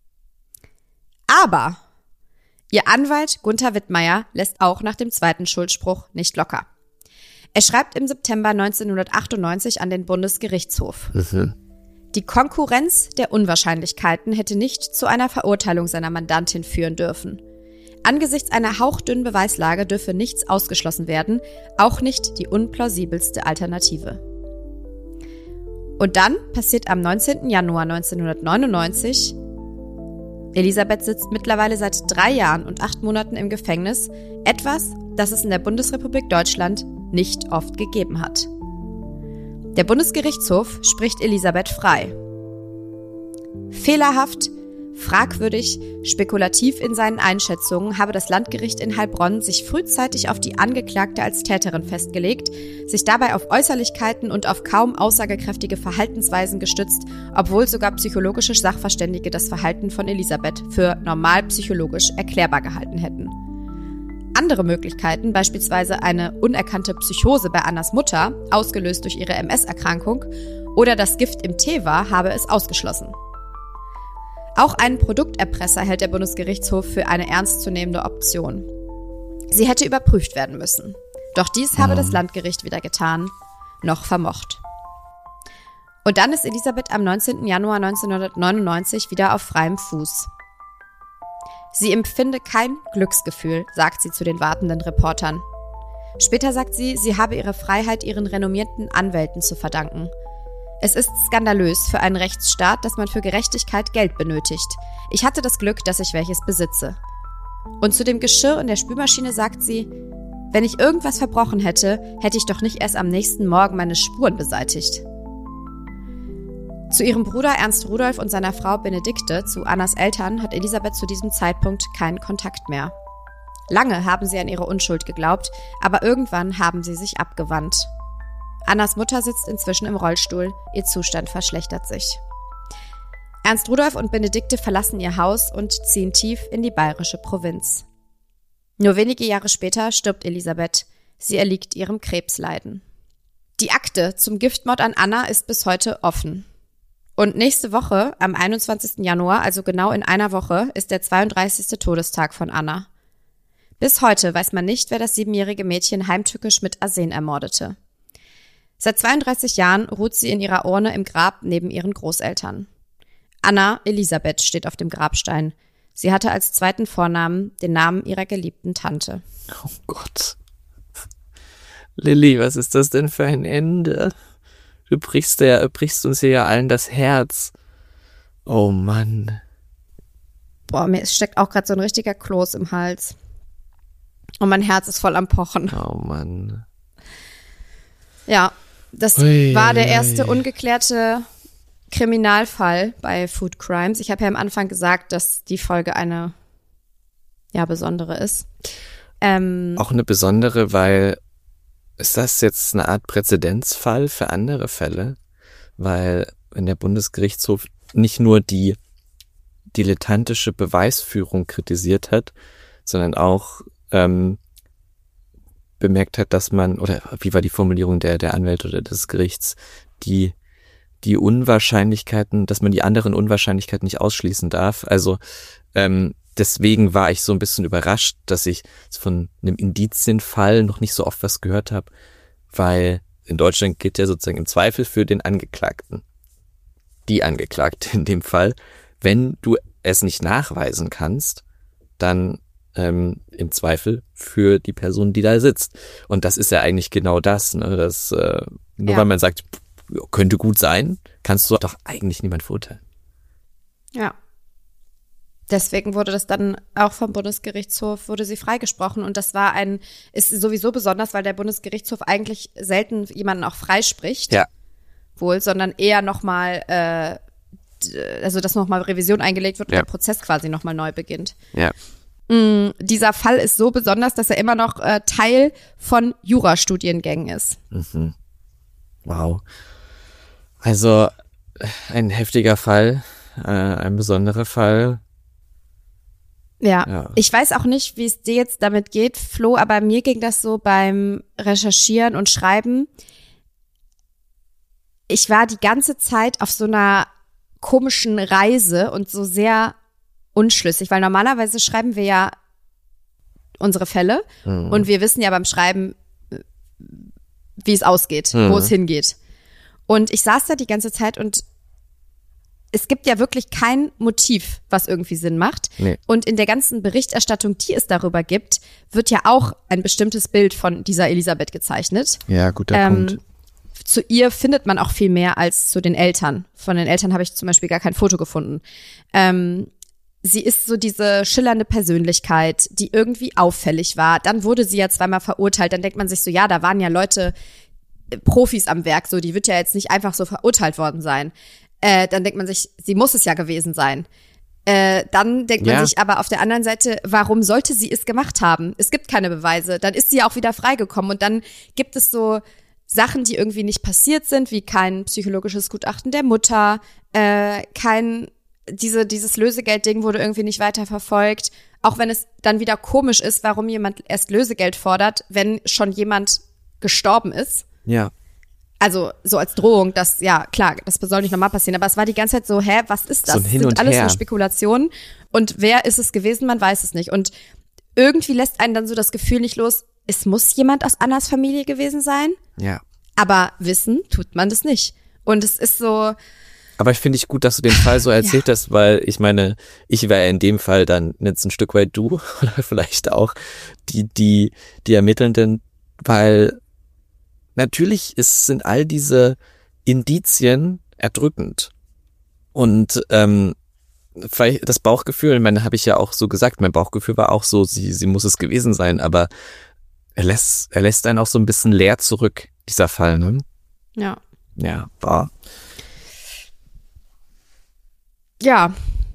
Aber ihr Anwalt Gunther Wittmeier lässt auch nach dem zweiten Schuldspruch nicht locker. Er schreibt im September 1998 an den Bundesgerichtshof. Die Konkurrenz der Unwahrscheinlichkeiten hätte nicht zu einer Verurteilung seiner Mandantin führen dürfen. Angesichts einer hauchdünnen Beweislage dürfe nichts ausgeschlossen werden, auch nicht die unplausibelste Alternative. Und dann passiert am 19. Januar 1999, Elisabeth sitzt mittlerweile seit 3 Jahren und 8 Monaten im Gefängnis, etwas, das es in der Bundesrepublik Deutschland nicht oft gegeben hat. Der Bundesgerichtshof spricht Elisabeth frei. Fehlerhaft, fragwürdig, spekulativ in seinen Einschätzungen habe das Landgericht in Heilbronn sich frühzeitig auf die Angeklagte als Täterin festgelegt, sich dabei auf Äußerlichkeiten und auf kaum aussagekräftige Verhaltensweisen gestützt, obwohl sogar psychologische Sachverständige das Verhalten von Elisabeth für normal psychologisch erklärbar gehalten hätten. Andere Möglichkeiten, beispielsweise eine unerkannte Psychose bei Annas Mutter, ausgelöst durch ihre MS-Erkrankung, oder das Gift im Tee war, habe es ausgeschlossen. Auch einen Produkterpresser hält der Bundesgerichtshof für eine ernstzunehmende Option. Sie hätte überprüft werden müssen. Doch dies habe das Landgericht weder getan, noch vermocht. Und dann ist Elisabeth am 19. Januar 1999 wieder auf freiem Fuß. Sie empfinde kein Glücksgefühl, sagt sie zu den wartenden Reportern. Später sagt sie, sie habe ihre Freiheit ihren renommierten Anwälten zu verdanken. Es ist skandalös für einen Rechtsstaat, dass man für Gerechtigkeit Geld benötigt. Ich hatte das Glück, dass ich welches besitze. Und zu dem Geschirr in der Spülmaschine sagt sie, wenn ich irgendwas verbrochen hätte, hätte ich doch nicht erst am nächsten Morgen meine Spuren beseitigt. Zu ihrem Bruder Ernst Rudolf und seiner Frau Benedikte, zu Annas Eltern, hat Elisabeth zu diesem Zeitpunkt keinen Kontakt mehr. Lange haben sie an ihre Unschuld geglaubt, aber irgendwann haben sie sich abgewandt. Annas Mutter sitzt inzwischen im Rollstuhl, ihr Zustand verschlechtert sich. Ernst Rudolf und Benedikte verlassen ihr Haus und ziehen tief in die bayerische Provinz. Nur wenige Jahre später stirbt Elisabeth. Sie erliegt ihrem Krebsleiden. Die Akte zum Giftmord an Anna ist bis heute offen. Und nächste Woche, am 21. Januar, also genau in einer Woche, ist der 32. Todestag von Anna. Bis heute weiß man nicht, wer das 7-jährige Mädchen heimtückisch mit Arsen ermordete. Seit 32 Jahren ruht sie in ihrer Urne im Grab neben ihren Großeltern. Anna Elisabeth steht auf dem Grabstein. Sie hatte als zweiten Vornamen den Namen ihrer geliebten Tante. Oh Gott. Lilly, was ist das denn für ein Ende? Du brichst uns hier ja allen das Herz. Oh Mann. Boah, mir steckt auch gerade so ein richtiger Kloß im Hals. Und mein Herz ist voll am Pochen. Oh Mann. Ja, das war der erste ungeklärte Kriminalfall bei Food Crimes. Ich habe ja am Anfang gesagt, dass die Folge eine besondere ist. Auch eine besondere, weil ist das jetzt eine Art Präzedenzfall für andere Fälle? Weil wenn der Bundesgerichtshof nicht nur die dilettantische Beweisführung kritisiert hat, sondern auch bemerkt hat, dass man, oder wie war die Formulierung der Anwälte oder des Gerichts, die Unwahrscheinlichkeiten, dass man die anderen Unwahrscheinlichkeiten nicht ausschließen darf. Also deswegen war ich so ein bisschen überrascht, dass ich von einem Indizienfall noch nicht so oft was gehört habe, weil in Deutschland gilt ja sozusagen im Zweifel für den Angeklagten. Die Angeklagte in dem Fall. Wenn du es nicht nachweisen kannst, dann im Zweifel für die Person, die da sitzt. Und das ist ja eigentlich genau das, ne? Das, nur weil man sagt, könnte gut sein, kannst du doch eigentlich niemand verurteilen. Ja. Deswegen wurde das dann auch vom Bundesgerichtshof, wurde sie freigesprochen. Und das ist sowieso besonders, weil der Bundesgerichtshof eigentlich selten jemanden auch freispricht. Ja. Wohl, sondern eher nochmal, dass nochmal Revision eingelegt wird und der Prozess quasi nochmal neu beginnt. Ja. Dieser Fall ist so besonders, dass er immer noch Teil von Jurastudiengängen ist. Mhm. Wow. Also ein heftiger Fall, ein besonderer Fall. Ja, ich weiß auch nicht, wie es dir jetzt damit geht, Flo, aber mir ging das so beim Recherchieren und Schreiben. Ich war die ganze Zeit auf so einer komischen Reise und so sehr unschlüssig, weil normalerweise schreiben wir ja unsere Fälle und wir wissen ja beim Schreiben, wie es ausgeht, wo es hingeht. Und ich saß da die ganze Zeit und es gibt ja wirklich kein Motiv, was irgendwie Sinn macht. Nee. Und in der ganzen Berichterstattung, die es darüber gibt, wird ja auch ein bestimmtes Bild von dieser Elisabeth gezeichnet. Ja, guter Punkt. Zu ihr findet man auch viel mehr als zu den Eltern. Von den Eltern habe ich zum Beispiel gar kein Foto gefunden. Sie ist so diese schillernde Persönlichkeit, die irgendwie auffällig war. Dann wurde sie ja zweimal verurteilt. Dann denkt man sich so, ja, da waren ja Leute, Profis am Werk, so, die wird ja jetzt nicht einfach so verurteilt worden sein. dann denkt man sich, sie muss es ja gewesen sein. Dann denkt man sich aber auf der anderen Seite, warum sollte sie es gemacht haben? Es gibt keine Beweise. Dann ist sie ja auch wieder freigekommen und dann gibt es so Sachen, die irgendwie nicht passiert sind, wie kein psychologisches Gutachten der Mutter, dieses Lösegeldding wurde irgendwie nicht weiter verfolgt. Auch wenn es dann wieder komisch ist, warum jemand erst Lösegeld fordert, wenn schon jemand gestorben ist. Ja. Also so als Drohung, das, ja klar, das soll nicht nochmal passieren, aber es war die ganze Zeit so, was ist das? So ein Hin und sind alles Her. nur Spekulationen und wer ist es gewesen, man weiß es nicht. Und irgendwie lässt einen dann so das Gefühl nicht los, es muss jemand aus Annas Familie gewesen sein, Ja. aber wissen tut man das nicht. Und es ist so. Aber ich finde ich gut, dass du den Fall so erzählt hast, weil ich meine, ich wäre in dem Fall dann jetzt ein Stück weit du oder vielleicht auch die Ermittelnden, weil natürlich sind all diese Indizien erdrückend. Und vielleicht das Bauchgefühl, ich meine, habe ich ja auch so gesagt, mein Bauchgefühl war auch so, sie muss es gewesen sein, aber er lässt einen auch so ein bisschen leer zurück, dieser Fall, ne? Ja. Ja, war. Ja.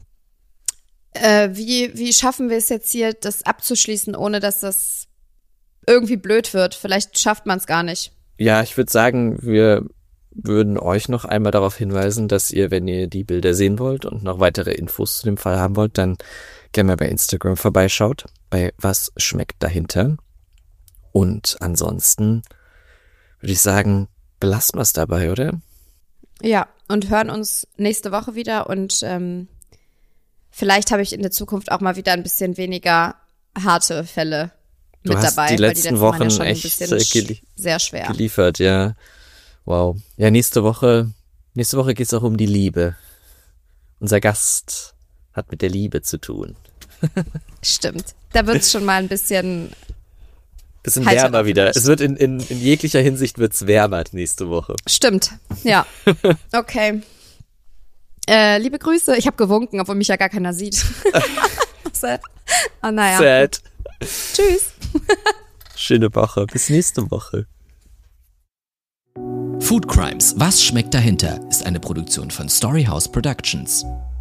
Wie schaffen wir es jetzt hier, das abzuschließen, ohne dass das irgendwie blöd wird? Vielleicht schafft man es gar nicht. Ja, ich würde sagen, wir würden euch noch einmal darauf hinweisen, dass ihr, wenn ihr die Bilder sehen wollt und noch weitere Infos zu dem Fall haben wollt, dann gerne mal bei Instagram vorbeischaut, bei Was schmeckt dahinter. Und ansonsten würde ich sagen, belassen wir es dabei, oder? Ja, und hören uns nächste Woche wieder und vielleicht habe ich in der Zukunft auch mal wieder ein bisschen weniger harte Fälle mit dabei. Die letzten Wochen waren ja schon echt ein bisschen sehr schwer geliefert, ja. Wow. Ja, nächste Woche geht's auch um die Liebe. Unser Gast hat mit der Liebe zu tun. Stimmt. Da wird's schon mal ein bisschen wärmer wieder. Es wird in jeglicher Hinsicht wird's wärmer nächste Woche. Stimmt, ja. Okay. Liebe Grüße. Ich habe gewunken, obwohl mich ja gar keiner sieht. Sad. Oh, naja. Sad. Tschüss. Schöne Woche. Bis nächste Woche. Food Crimes. Was schmeckt dahinter? Ist eine Produktion von Storyhouse Productions.